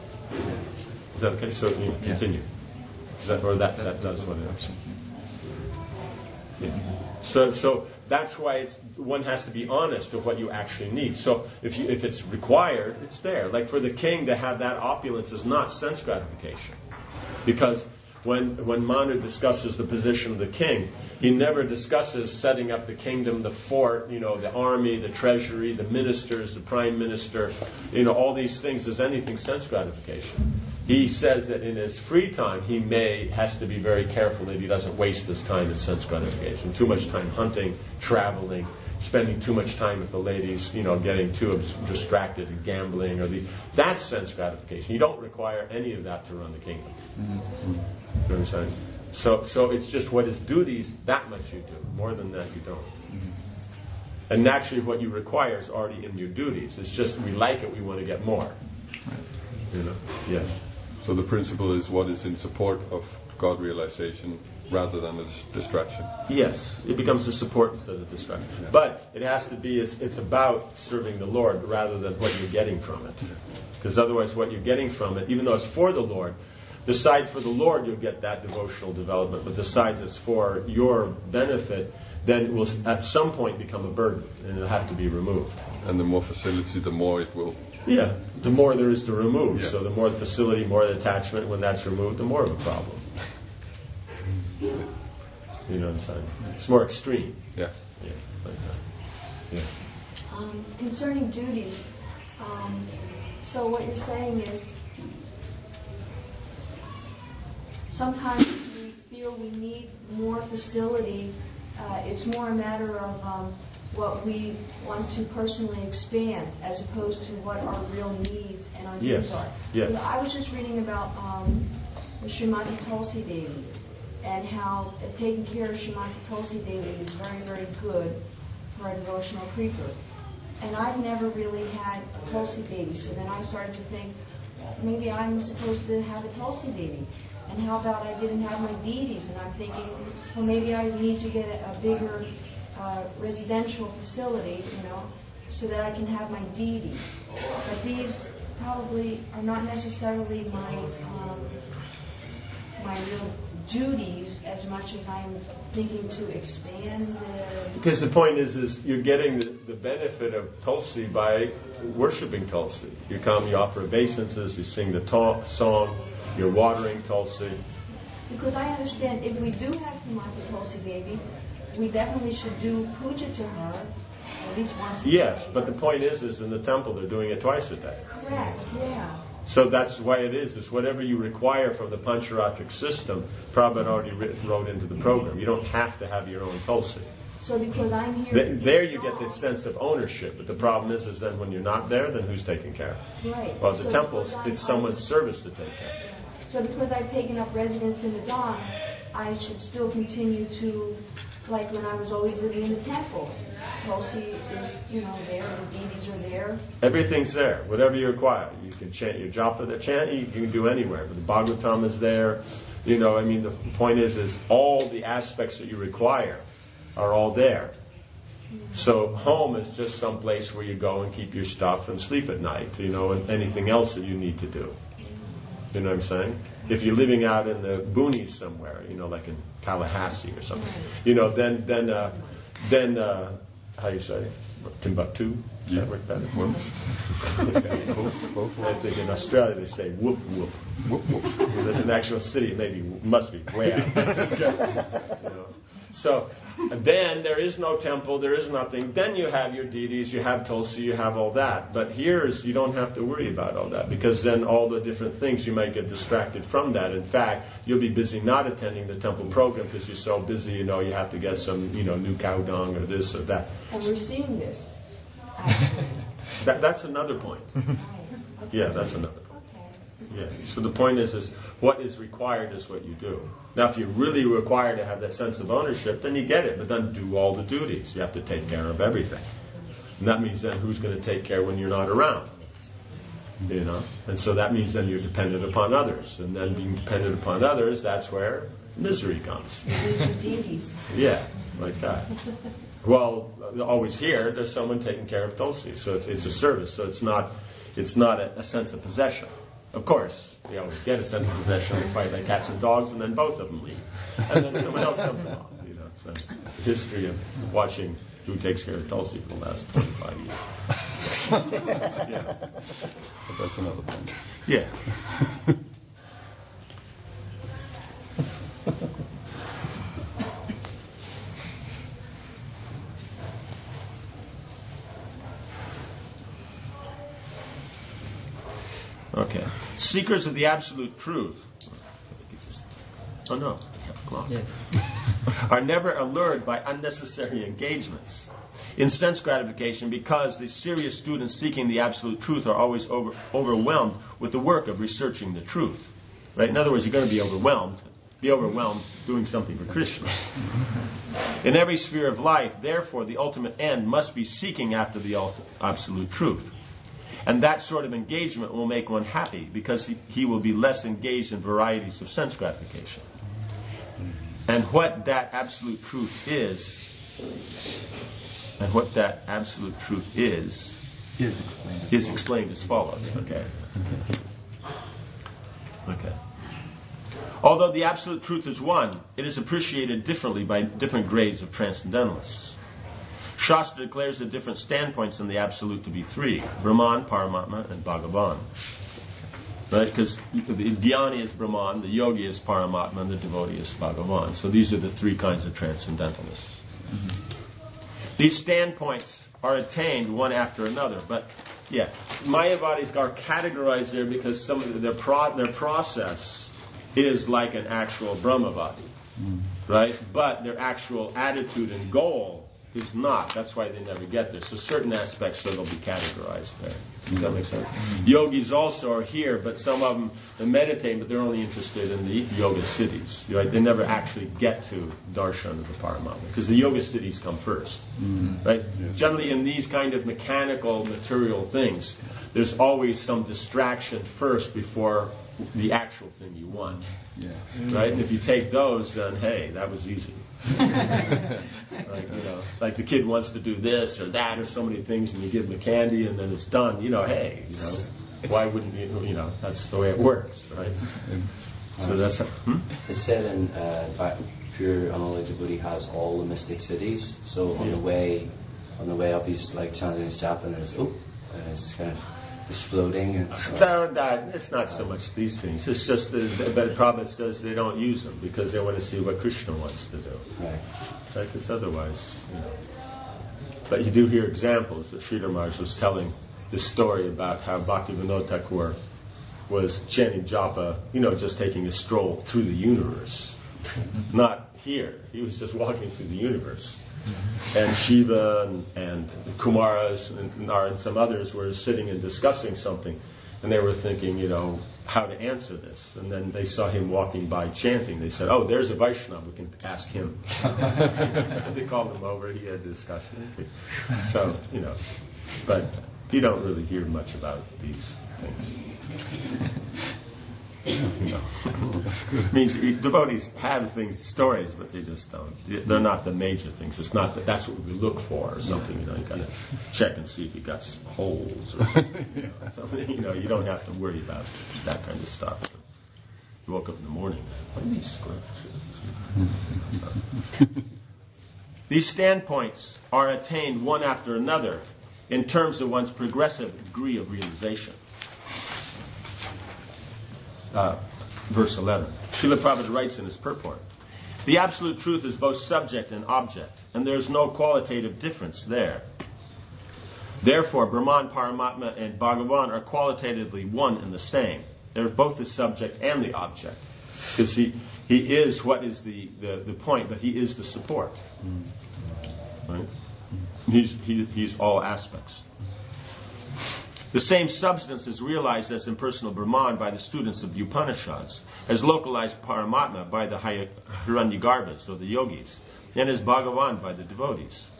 Is that okay? So you continue. Is that does what it is. Yeah. So that's why one has to be honest of what you actually need. So if it's required, it's there. Like for the king to have that opulence is not sense gratification, because when Manu discusses the position of the king, he never discusses setting up the kingdom, the fort, you know, the army, the treasury, the ministers, the prime minister, you know, all these things as anything sense gratification. He says that in his free time, he has to be very careful that he doesn't waste his time in sense gratification. Too much time hunting, traveling, spending too much time with the ladies, you know, getting too distracted and gambling, that's sense gratification. You don't require any of that to run the kingdom. You know what I'm saying? So it's just what is duties, that much you do. More than that, you don't. And naturally, what you require is already in your duties. It's just we like it, we want to get more. You know? Yes. So the principle is what is in support of God realization rather than a distraction. Yes, it becomes a support instead of distraction. Yeah. But it has to be, it's about serving the Lord rather than what you're getting from it. Because otherwise what you're getting from it, even though it's for the Lord, the side for the Lord you'll get that devotional development, but the side that's for your benefit then will at some point become a burden and it'll have to be removed. And the more facility, the more it will... Yeah, the more there is to remove. Yeah. So the more the facility, more the attachment. When that's removed, the more of a problem. You know what I'm saying? It's more extreme. Yeah. Yeah, like that. Yeah. Concerning duties, so what you're saying is sometimes we feel we need more facility. It's more a matter of what we want to personally expand as opposed to what our real needs and our needs are. Yes. I was just reading about the Srimati Tulsi Devi and how taking care of Srimati Tulsi Devi is very, very good for a devotional creeper. And I've never really had a Tulsi Devi, so then I started to think, maybe I'm supposed to have a Tulsi Devi. And how about I didn't have my deities? And I'm thinking, well, maybe I need to get a bigger residential facility, so that I can have my deities. But these probably are not necessarily my real duties as much as I'm thinking to expand the... Because the point is you're getting the benefit of Tulsi by worshipping Tulsi. You come, you offer obeisances, you sing the song, you're watering Tulsi. Because I understand if we do have Srimati Tulsi Devi, we definitely should do puja to her at least once a day. Yes, but the point is in the temple they're doing it twice a day. Correct, yeah. So that's why it is whatever you require from the Pancharatric system, Prabhupada already wrote into the program. You don't have to have your own Tulsi. So because I'm here... There you get this sense of ownership, but the problem is then when you're not there, then who's taking care of it? Right. Well, the temples, it's someone's service to take care of it. So because I've taken up residence in the Dham, I should still continue to, like when I was always living in the temple. Tulsi is, there, the deities are there. Everything's there, whatever you require. You can chant your japa, the chant you can do anywhere, but the Bhagavatam is there. The point is all the aspects that you require are all there. So home is just some place where you go and keep your stuff and sleep at night, and anything else that you need to do. You know what I'm saying? If you're living out in the boonies somewhere, like in Tallahassee or something, then how you say, Timbuktu? Does that work better for us? I think in Australia they say whoop whoop. Whoop whoop. There's an actual city, must be way out there. So then there is no temple, there is nothing. Then you have your deities, you have Tulsi, you have all that. But you don't have to worry about all that, because then all the different things, you might get distracted from that. In fact, you'll be busy not attending the temple program because you're so busy, you have to get some, new cow dung or this or that. And we're seeing this. That's another point. Yeah, that's another point. Yeah. So the point is what is required is what you do. Now, if you really require to have that sense of ownership, then you get it, but then do all the duties. You have to take care of everything. And that means then who's going to take care when you're not around? And so that means then you're dependent upon others. And then being dependent upon others, that's where misery comes. Yeah, like that. Well, always here, there's someone taking care of Tulsi. So it's a service. So it's not a sense of possession. Of course, they always get a sense of possession, they fight like cats and dogs, and then both of them leave. And then someone else comes along. It's the history of watching who takes care of Tulsi for the last 25 years. Yeah. But that's another point. Yeah. Okay. Seekers of the absolute truth. Oh no, are never allured by unnecessary engagements in sense gratification, because the serious students seeking the absolute truth are always overwhelmed with the work of researching the truth. Right? In other words, you're going to be overwhelmed doing something for Krishna. In every sphere of life, therefore, the ultimate end must be seeking after the absolute truth. And that sort of engagement will make one happy, because he will be less engaged in varieties of sense gratification. And what that absolute truth is, is explained as follows. Okay. Although the absolute truth is one, it is appreciated differently by different grades of transcendentalists. Shastra declares the different standpoints in the Absolute to be three: Brahman, Paramatma, and Bhagavan. Right? Because the Jnani is Brahman, the Yogi is Paramatma, and the devotee is Bhagavan. So these are the three kinds of transcendentalists. Mm-hmm. These standpoints are attained one after another. But, yeah, Mayavadis are categorized there because some of their process is like an actual Brahmavadi. Mm-hmm. Right? But their actual attitude and goal is not. That's why they never get there. So certain aspects, so they'll be categorized there. Does that make sense? Yogis also are here, but some of them are meditating, but they're only interested in the yoga siddhis. Right? They never actually get to darshan of the Paramatma, because the yoga siddhis come first. Right? Generally, in these kind of mechanical, material things, there's always some distraction first before the actual thing you want. Right? And if you take those, then hey, that was easy. Like the kid wants to do this or that or so many things, and you give him a candy and then it's done. Hey, why wouldn't you? That's the way it works, right? So that's It's said in Pure Unholy Devotee has all the mystic cities. So on the way up, he's like chanting his japa, and it's kind of just floating. And it's not so much these things. It's just but Prabhupada says they don't use them because they want to see what Krishna wants to do. Right. Because otherwise, But you do hear examples that Sridhar Maharaj was telling this story about how Bhaktivinoda Thakur was chanting japa, just taking a stroll through the universe. Not here. He was just walking through the universe. And Shiva and Kumaras and some others were sitting and discussing something, and they were thinking, how to answer this. And then they saw him walking by chanting. They said, "Oh, there's a Vaishnava. We can ask him." So they called him over. He had a discussion. So, but you don't really hear much about these things. Means devotees have stories, but they just don't. They're not the major things. It's not that's what we look for or something. You got to check and see if you got some holes or something. You don't have to worry about that kind of stuff. You woke up in the morning. What are these squares? These standpoints are attained one after another in terms of one's progressive degree of realization. Verse 11. Srila Prabhupada writes in his purport, "The absolute truth is both subject and object, and there is no qualitative difference there. Therefore, Brahman, Paramatma, and Bhagavan are qualitatively one and the same. They're both the subject and the object. Because he is what is the point, but he is the support. Right? He's all aspects. The same substance is realized as impersonal Brahman by the students of the Upanishads, as localized Paramatma by the Hiranyagarbhas or the yogis, and as Bhagavan by the devotees.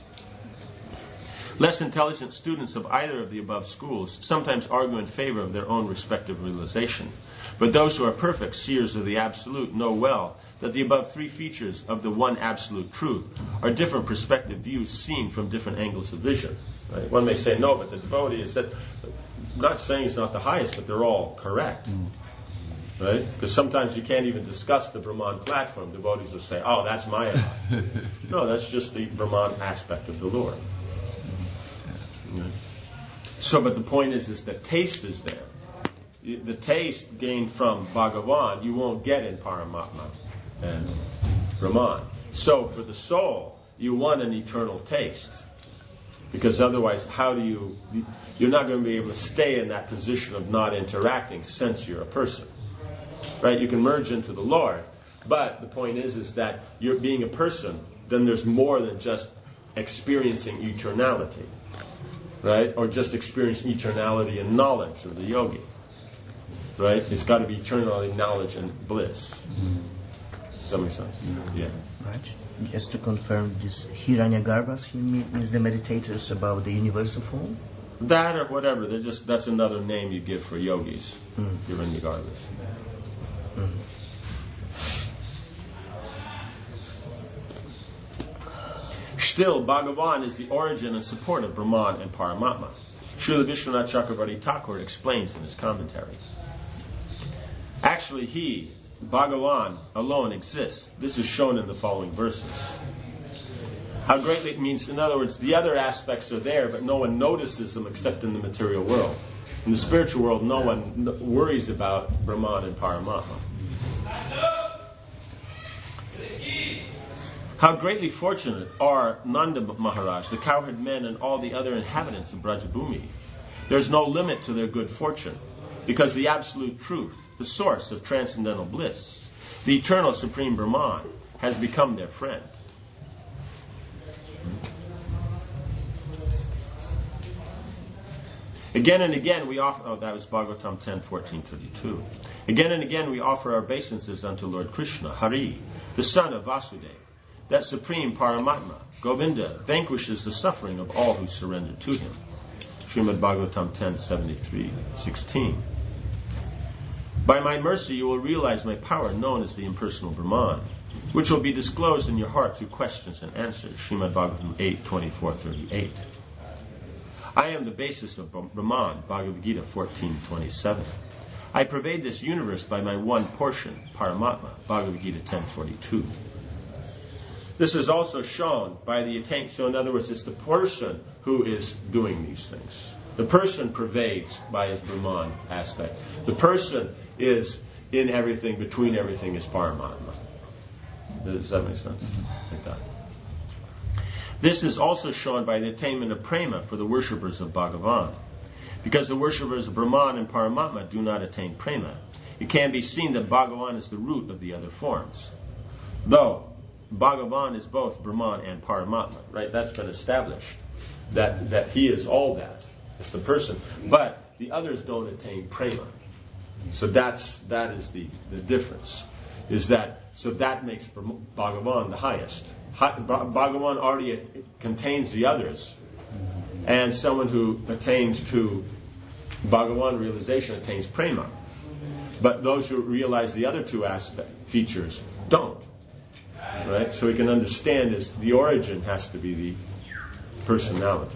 Less intelligent students of either of the above schools sometimes argue in favor of their own respective realization, but those who are perfect seers of the Absolute know well that the above three features of the one absolute truth are different perspective views seen from different angles of vision. Right? One may say, no, but the devotee is that. I'm not saying it's not the highest, but they're all correct. Right? Because sometimes you can't even discuss the Brahman platform. Devotees will say, oh, that's Maya. No, that's just the Brahman aspect of the Lord. Right? So, but the point is that taste is there. The taste gained from Bhagavan, you won't get in Paramatma and Brahman. So, for the soul, you want an eternal taste. Because otherwise, you're not going to be able to stay in that position of not interacting since you're a person. Right? You can merge into the Lord, but the point is that you're being a person, then there's more than just experiencing eternality. Right? Or just experiencing eternality and knowledge of the yogi. Right? It's got to be eternality, knowledge, and bliss. Does that make sense? Yeah. Right. Just to confirm, this Hiranyagarbhas, he means the meditators about the universal form? That or whatever. That's another name you give for yogis. Hiranyagarbhas. Still, Bhagavan is the origin and support of Brahman and Paramatma. Srila Vishwanath Chakravarti Thakur explains in his commentary. Actually, Bhagavan alone exists. This is shown in the following verses. How greatly it means, in other words, the other aspects are there, but no one notices them except in the material world. In the spiritual world, no one worries about Brahman and Paramatma. How greatly fortunate are Nanda Maharaj, the cowherd men, and all the other inhabitants of Brajabhumi. There is no limit to their good fortune, because the absolute truth, the source of transcendental bliss, the eternal supreme Brahman, has become their friend. Again and again we offer, that was Bhagavatam 10:14-32. Again and again we offer our obeisances unto Lord Krishna, Hari, the son of Vasudeva. That supreme Paramatma, Govinda, vanquishes the suffering of all who surrender to him. Srimad Bhagavatam 10:73-16. By my mercy you will realize my power known as the impersonal Brahman, which will be disclosed in your heart through questions and answers. Srimad Bhagavatam 8:24-38. I am the basis of Brahman, Bhagavad Gita 14:27. I pervade this universe by my one portion, Paramatma, Bhagavad Gita 10:42. This is also shown by the attainment. So in other words, it's the person who is doing these things. The person pervades by his Brahman aspect. The person is in everything, between everything is Paramatma. Does that make sense? Like that. This is also shown by the attainment of prema for the worshippers of Bhagavan. Because the worshippers of Brahman and Paramatma do not attain prema, it can be seen that Bhagavan is the root of the other forms. Though Bhagavan is both Brahman and Paramatma, right? That's been established. That he is all that. It's the person. But the others don't attain prema. So that is the difference. So that makes Bhagavan the highest. Bhagavan already contains the others. And someone who attains to Bhagavan realization attains prema. But those who realize the other two features don't. Right? So we can understand is the origin has to be the personality.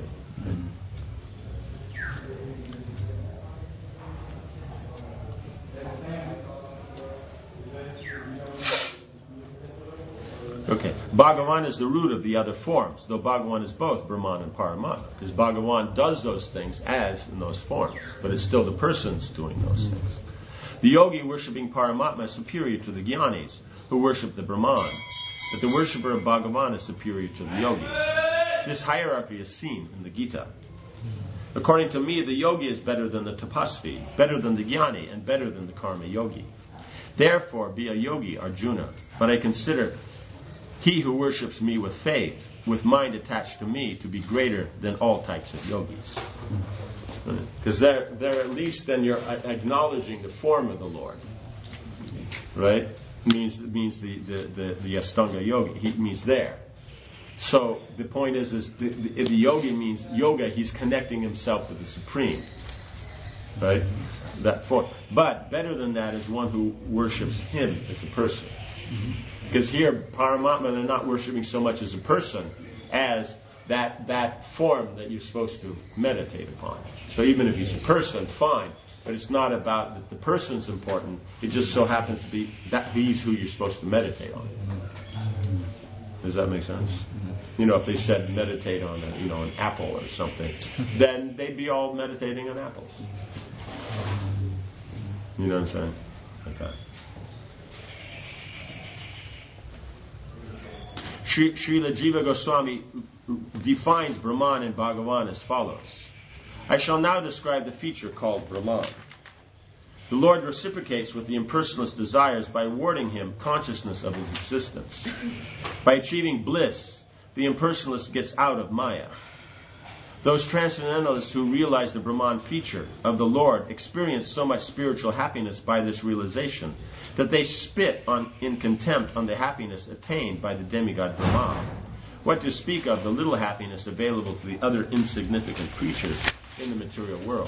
Okay. Bhagavan is the root of the other forms, though Bhagavan is both Brahman and Paramatma, because Bhagavan does those things as in those forms, but it's still the persons doing those things. The yogi worshipping Paramatma is superior to the jnanis who worship the Brahman, but the worshipper of Bhagavan is superior to the yogis. This hierarchy is seen in the Gita. According to me, the yogi is better than the tapasvi, better than the jnani, and better than the karma yogi. Therefore, be a yogi, Arjuna, but I consider he who worships me with faith, with mind attached to me, to be greater than all types of yogis. Because they're at least then you're acknowledging the form of the Lord. Right? Means the Ashtanga yogi. He means there. So the point is the yogi means yoga, he's connecting himself with the Supreme. Right? That form. But better than that is one who worships him as a person. Because here, Paramatma, they're not worshipping so much as a person as that form that you're supposed to meditate upon. So even if he's a person, fine. But it's not about that the person's important. It just so happens to be that he's who you're supposed to meditate on. Does that make sense? You know, if they said meditate on an apple or something, then they'd be all meditating on apples. You know what I'm saying? Like that. Srila Jiva Goswami defines Brahman and Bhagavan as follows. I shall now describe the feature called Brahman. The Lord reciprocates with the impersonalist desires by awarding him consciousness of his existence. By achieving bliss, the impersonalist gets out of Maya. Those transcendentalists who realize the Brahman feature of the Lord experience so much spiritual happiness by this realization that they spit in contempt on the happiness attained by the demigod Brahman. What to speak of the little happiness available to the other insignificant creatures in the material world.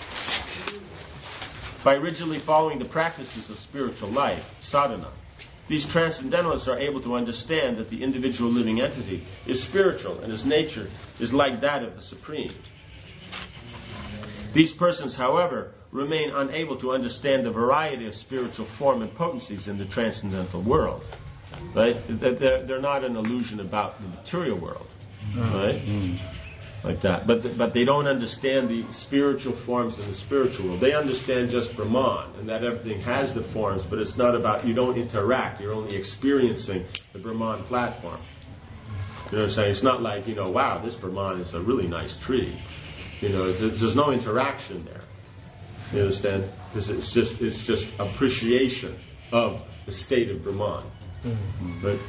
By rigidly following the practices of spiritual life, sadhana, these transcendentalists are able to understand that the individual living entity is spiritual and his nature is like that of the Supreme. These persons, however, remain unable to understand the variety of spiritual form and potencies in the transcendental world. Right? They're not an illusion about the material world. Right? Like that. But they don't understand the spiritual forms in the spiritual world. They understand just Brahman, and that everything has the forms, but it's not about, you don't interact, you're only experiencing the Brahman platform. You know what I'm saying? It's not like, wow, this Brahman is a really nice tree. There's no interaction there. You understand? Because it's just appreciation of the state of Brahman. But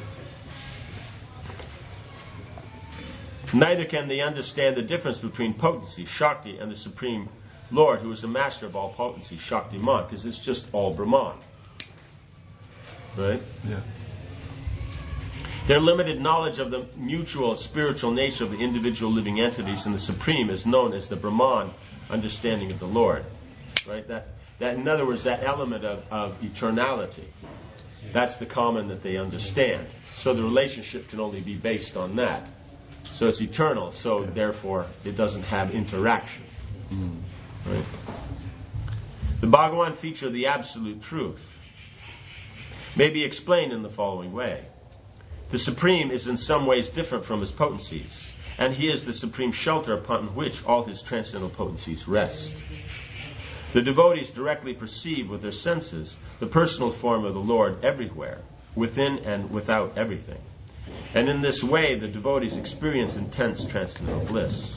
neither can they understand the difference between potency, Shakti, and the supreme Lord, who is the master of all potency, Shaktiman, because it's just all Brahman. Right? Yeah. Their limited knowledge of the mutual spiritual nature of the individual living entities in the Supreme is known as the Brahman understanding of the Lord. Right? That in other words, that element of eternality. That's the common that they understand. So the relationship can only be based on that. So it's eternal, so therefore it doesn't have interaction. Right? The Bhagavan feature of the absolute truth may be explained in the following way. The Supreme is in some ways different from his potencies, and he is the supreme shelter upon which all his transcendental potencies rest. The devotees directly perceive with their senses the personal form of the Lord everywhere, within and without everything. And in this way, the devotees experience intense transcendental bliss.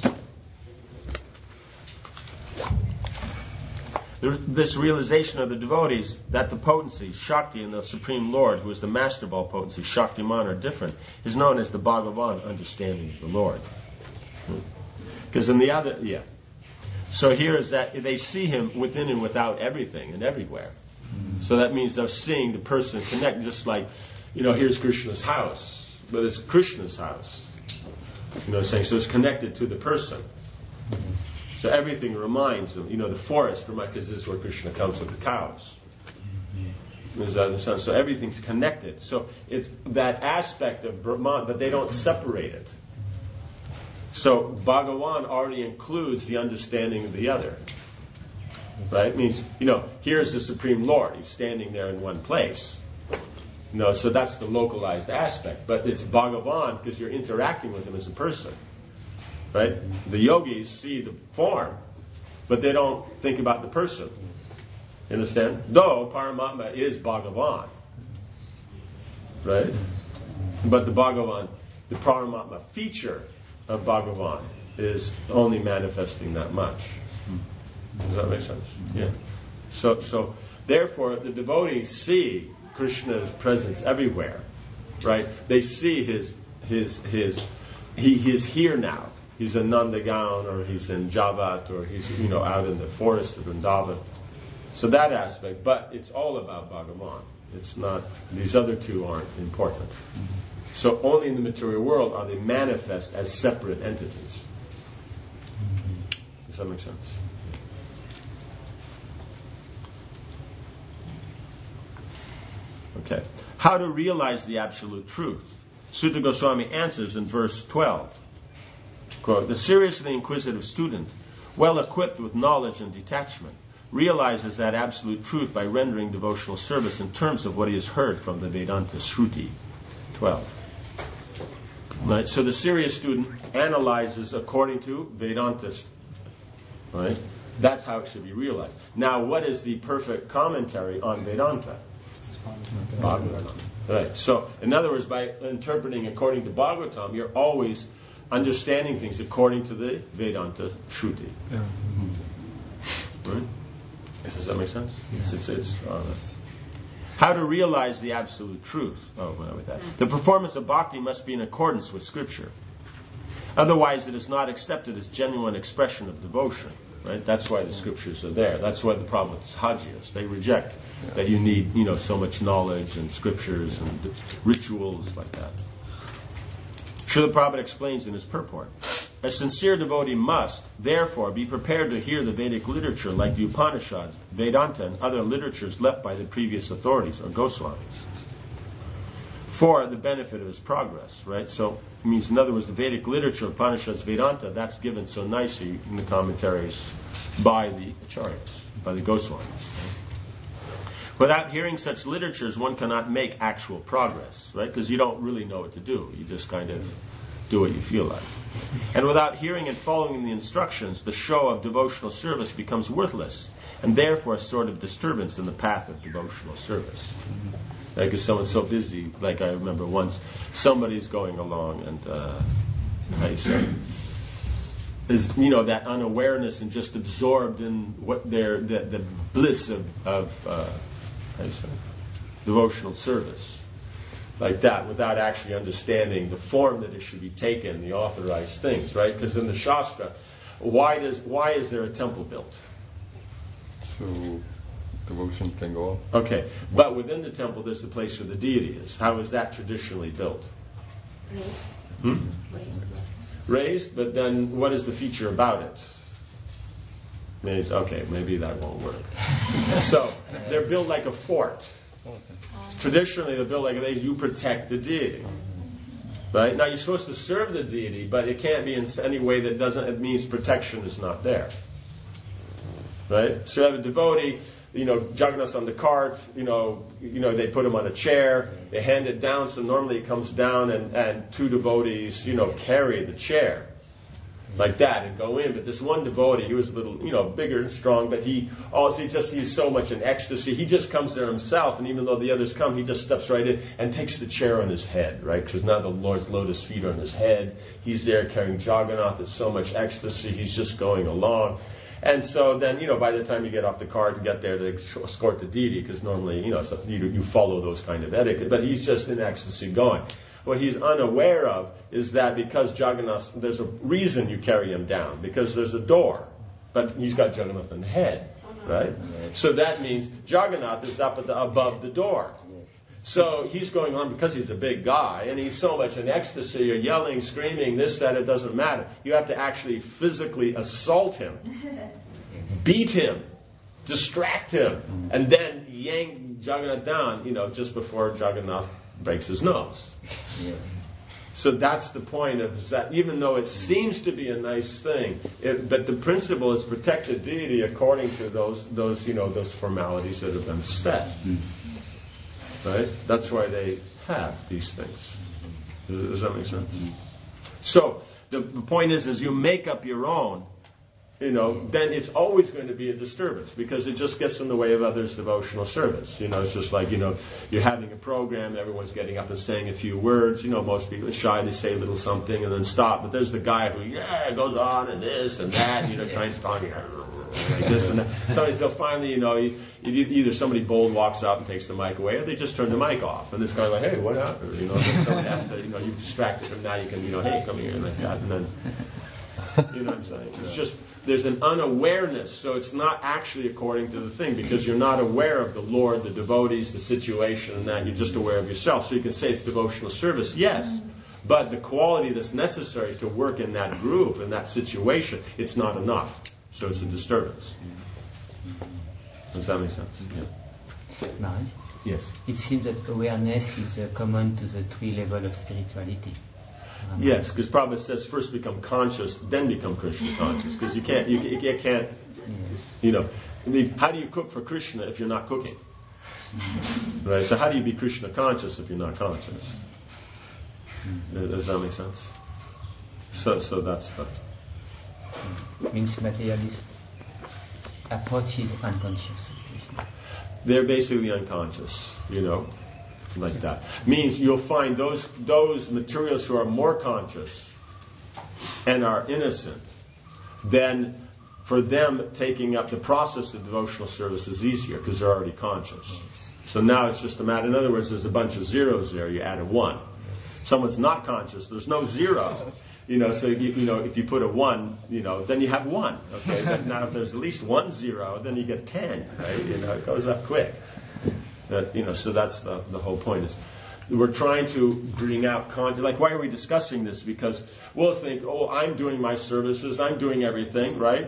This realization of the devotees that the potencies, Shakti and the Supreme Lord, who is the master of all potencies, Shaktiman, are different, is known as the Bhagavan understanding of the Lord. Because in the other, So here is that they see him within and without everything and everywhere. So that means they're seeing the person connect, just like, here's Krishna's house, but it's Krishna's house. Saying so it's connected to the person. So everything reminds them, the forest, because this is where Krishna comes with the cows. So everything's connected. So it's that aspect of Brahman, but they don't separate it. So Bhagavan already includes the understanding of the other. Right? It means, here's the Supreme Lord. He's standing there in one place. So that's the localized aspect. But it's Bhagavan because you're interacting with him as a person. Right? The yogis see the form, but they don't think about the person. You understand? Though Paramatma is Bhagavan. Right? But the Bhagavan, the Paramatma feature of Bhagavan is only manifesting that much. Does that make sense? Yeah. So therefore the devotees see Krishna's presence everywhere. Right? They see he is here now. He's in Nandagaon, or he's in Javat, or he's out in the forest of Vrindavan. So that aspect, but it's all about Bhagavan. It's not, these other two aren't important. So only in the material world are they manifest as separate entities. Does that make sense? Okay. How to realize the absolute truth? Sutta Goswami answers in verse 12. Quote, the seriously inquisitive student, well equipped with knowledge and detachment, realizes that absolute truth by rendering devotional service in terms of what he has heard from the Vedanta Shruti. 12. Right? So the serious student analyzes according to Vedanta. Right? That's how it should be realized. Now, what is the perfect commentary on Vedanta? Bhagavatam. Right. So, in other words, by interpreting according to Bhagavatam, you're always understanding things according to the Vedanta Shruti. Yeah. Right? Does that make sense? Yes. How to realize the absolute truth. The performance of bhakti must be in accordance with Scripture. Otherwise, it is not accepted as genuine expression of devotion. Right? That's why the Scriptures are there. That's why the problem with Sahajias. They reject that you need, so much knowledge and Scriptures and rituals like that. Srila Prabhupada explains in his purport, a sincere devotee must, therefore, be prepared to hear the Vedic literature like the Upanishads, Vedanta, and other literatures left by the previous authorities or Goswamis for the benefit of his progress, right? So, it means, in other words, the Vedic literature, Upanishads, Vedanta, that's given so nicely in the commentaries by the Acharyas, by the Goswamis. Without hearing such literatures, one cannot make actual progress, right? Because you don't really know what to do. You just kind of do what you feel like. And without hearing and following the instructions, the show of devotional service becomes worthless, and therefore a sort of disturbance in the path of devotional service. Because someone's so busy, like I remember once, somebody's going along and, how you say, is that unawareness and just absorbed in what the bliss of how you say, devotional service, like that, without actually understanding the form that it should be taken, the authorized things, right? Because in the Shastra, why is there a temple built? So devotion can go on. Okay, but within the temple there's the place where the deity is. How is that traditionally built? Raised. Raised, but then what is the feature about it? Okay, maybe that won't work. So they're built like a fort. Traditionally, they're built like you protect the deity. Right? Now, you're supposed to serve the deity, but it can't be in any way that doesn't, it means protection is not there. Right? So you have a devotee, Jagannath's on the cart, they put him on a chair, they hand it down, so normally it comes down and two devotees, carry the chair. Like that and go in, but this one devotee, he was a little, bigger and strong, but he's so much in ecstasy, he just comes there himself, and even though the others come, he just steps right in and takes the chair on his head, right? Because now the Lord's lotus feet are on his head, he's there carrying Jagannath, it's so much ecstasy, he's just going along. And so then, by the time you get off the cart and get there to escort the deity, because normally, you follow those kind of etiquette, but he's just in ecstasy going. What he's unaware of is that because Jagannath, there's a reason you carry him down, because there's a door, but he's got Jagannath in the head, right? So that means Jagannath is up above the door. So he's going on because he's a big guy, and he's so much in ecstasy, you're yelling, screaming, this, that, it doesn't matter. You have to actually physically assault him, beat him, distract him, and then yank Jagannath down, just before Jagannath breaks his nose. So that's the point of that. Even though it seems to be a nice thing, but the principle is protect the deity according to those formalities that have been set. Right? That's why they have these things. Does that make sense? So the point is you make up your own. Then it's always going to be a disturbance because it just gets in the way of others' devotional service. It's just like, you're having a program, everyone's getting up and saying a few words. Most people are shy, they say a little something and then stop. But there's the guy who, goes on and this and that, trying to talk like this and that. So they'll finally, either somebody bold walks up and takes the mic away or they just turn the mic off. And this guy's like, hey, what happened? Someone has to, you've distracted him now, you can, hey, come here, like that. And then, you know what I'm saying? It's just, there's an unawareness, so it's not actually according to the thing, because you're not aware of the Lord, the devotees, the situation, and that. You're just aware of yourself. So you can say it's devotional service, yes, but the quality that's necessary to work in that group, in that situation, it's not enough. So it's a disturbance. Does that make sense? Yeah. Marie? Yes. It seems that awareness is common to the three levels of spirituality. Yes, because Prabhupada says first become conscious, then become Krishna conscious. Because you can't, how do you cook for Krishna if you're not cooking? Right? So how do you be Krishna conscious if you're not conscious? Does that make sense? So that's the... Means materialist approach is unconscious. They're basically unconscious, like that. Means you'll find those materials who are more conscious and are innocent, then for them taking up the process of devotional service is easier because they're already conscious. So now it's just a matter, in other words, there's a bunch of zeros there, you add a 1. Someone's not conscious, there's no 0. So if you put a 1, then you have 1. Okay, but now if there's at least 1 0, then you get 10. Right? It goes up quick. So that's the whole point. Is we're trying to bring out content. Like, why are we discussing this? Because we'll think, I'm doing my services, I'm doing everything, right?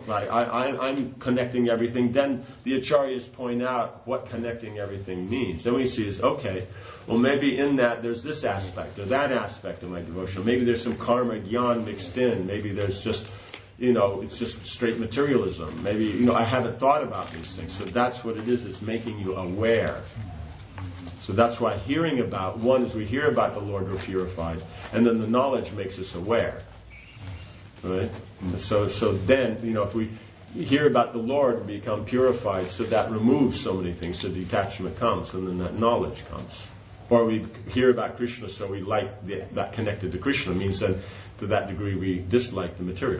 I'm connecting everything. Then the acharyas point out what connecting everything means. Then we see is, okay, well, maybe in that there's this aspect or that aspect of my devotion. Maybe there's some karma gyan mixed in. Maybe there's just, it's just straight materialism. Maybe, I haven't thought about these things. So that's what it is. It's making you aware. So that's why hearing about, one is we hear about the Lord, we're purified, and then the knowledge makes us aware. Right? So then, if we hear about the Lord and become purified, so that removes so many things, so detachment comes, and then that knowledge comes. Or we hear about Krishna, so we like that connected to Krishna, means that to that degree we dislike the material.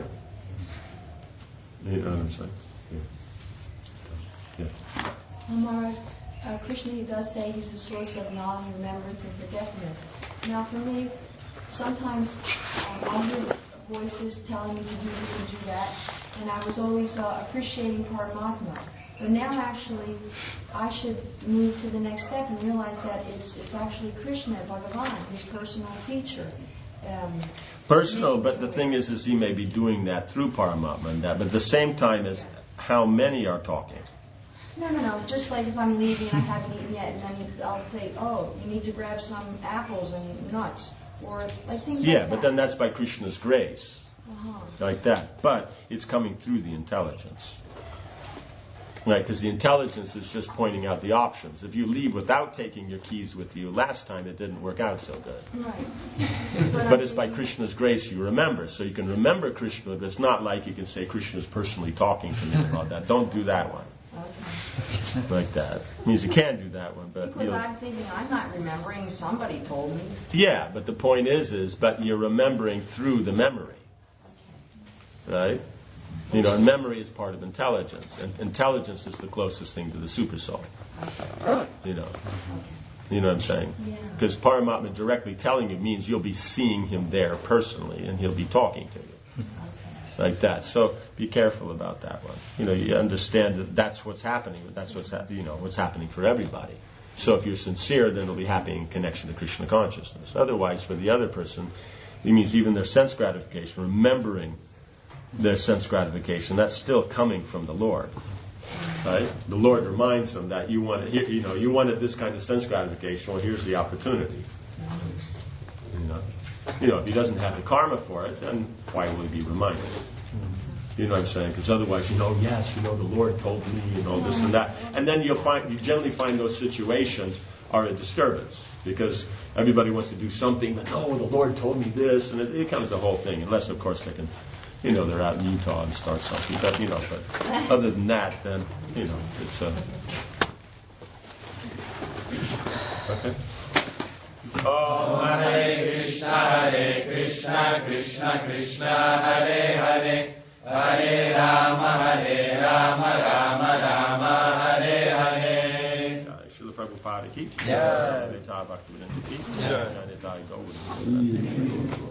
You know what I'm saying? Yeah. Maharaj, Krishna, he does say he's the source of knowledge, remembrance, and forgetfulness. Now, for me, sometimes I hear voices telling me to do this and do that, and I was always appreciating Paramatma. But now actually, I should move to the next step and realize that it's actually Krishna, Bhagavan, his personal feature. Personal, but the thing is he may be doing that through Paramatma and that, but at the same time as how many are talking. No. Just like if I'm leaving, I haven't eaten yet, and then I'll say, oh, you need to grab some apples and nuts, or like things like that. Yeah, but then that's by Krishna's grace, like that. But it's coming through the intelligence. Right, because the intelligence is just pointing out the options. If you leave without taking your keys with you, last time it didn't work out so good. Right. But it's by Krishna's grace you remember. So you can remember Krishna, but it's not like you can say Krishna's personally talking to me about that. Don't do that one. Okay. Like that. It means you can do that one, but because I'm thinking, I'm not remembering, somebody told me. Yeah, but the point is, but you're remembering through the memory. Right? You know, and memory is part of intelligence, and intelligence is the closest thing to the supersoul. You know what I'm saying? Because Paramatma directly telling you means you'll be seeing him there personally, and he'll be talking to you, like that. So be careful about that one. You know, you understand that that's what's happening, but that's what's what's happening for everybody. So if you're sincere, then it'll be happening in connection to Krishna consciousness. Otherwise, for the other person, it means even their sense gratification, remembering their sense gratification, that's still coming from the Lord, right? The Lord reminds them that you wanted this kind of sense gratification. Well, here's the opportunity. If he doesn't have the karma for it, then why will he be reminded? You know what I'm saying? Because otherwise, yes, the Lord told me, this and that, and then you generally find those situations are a disturbance because everybody wants to do something, but no, the Lord told me this, and it becomes the whole thing. Unless, of course, they can. They're out in Utah and start something. But, but other than that, then, it's okay. Om Hare Krishna, Krishna Krishna, Hare Hare, Hare Rama, Rama Rama, Hare Hare. Srila Prabhupada ki. Yeah. Bhaktivedanta ki.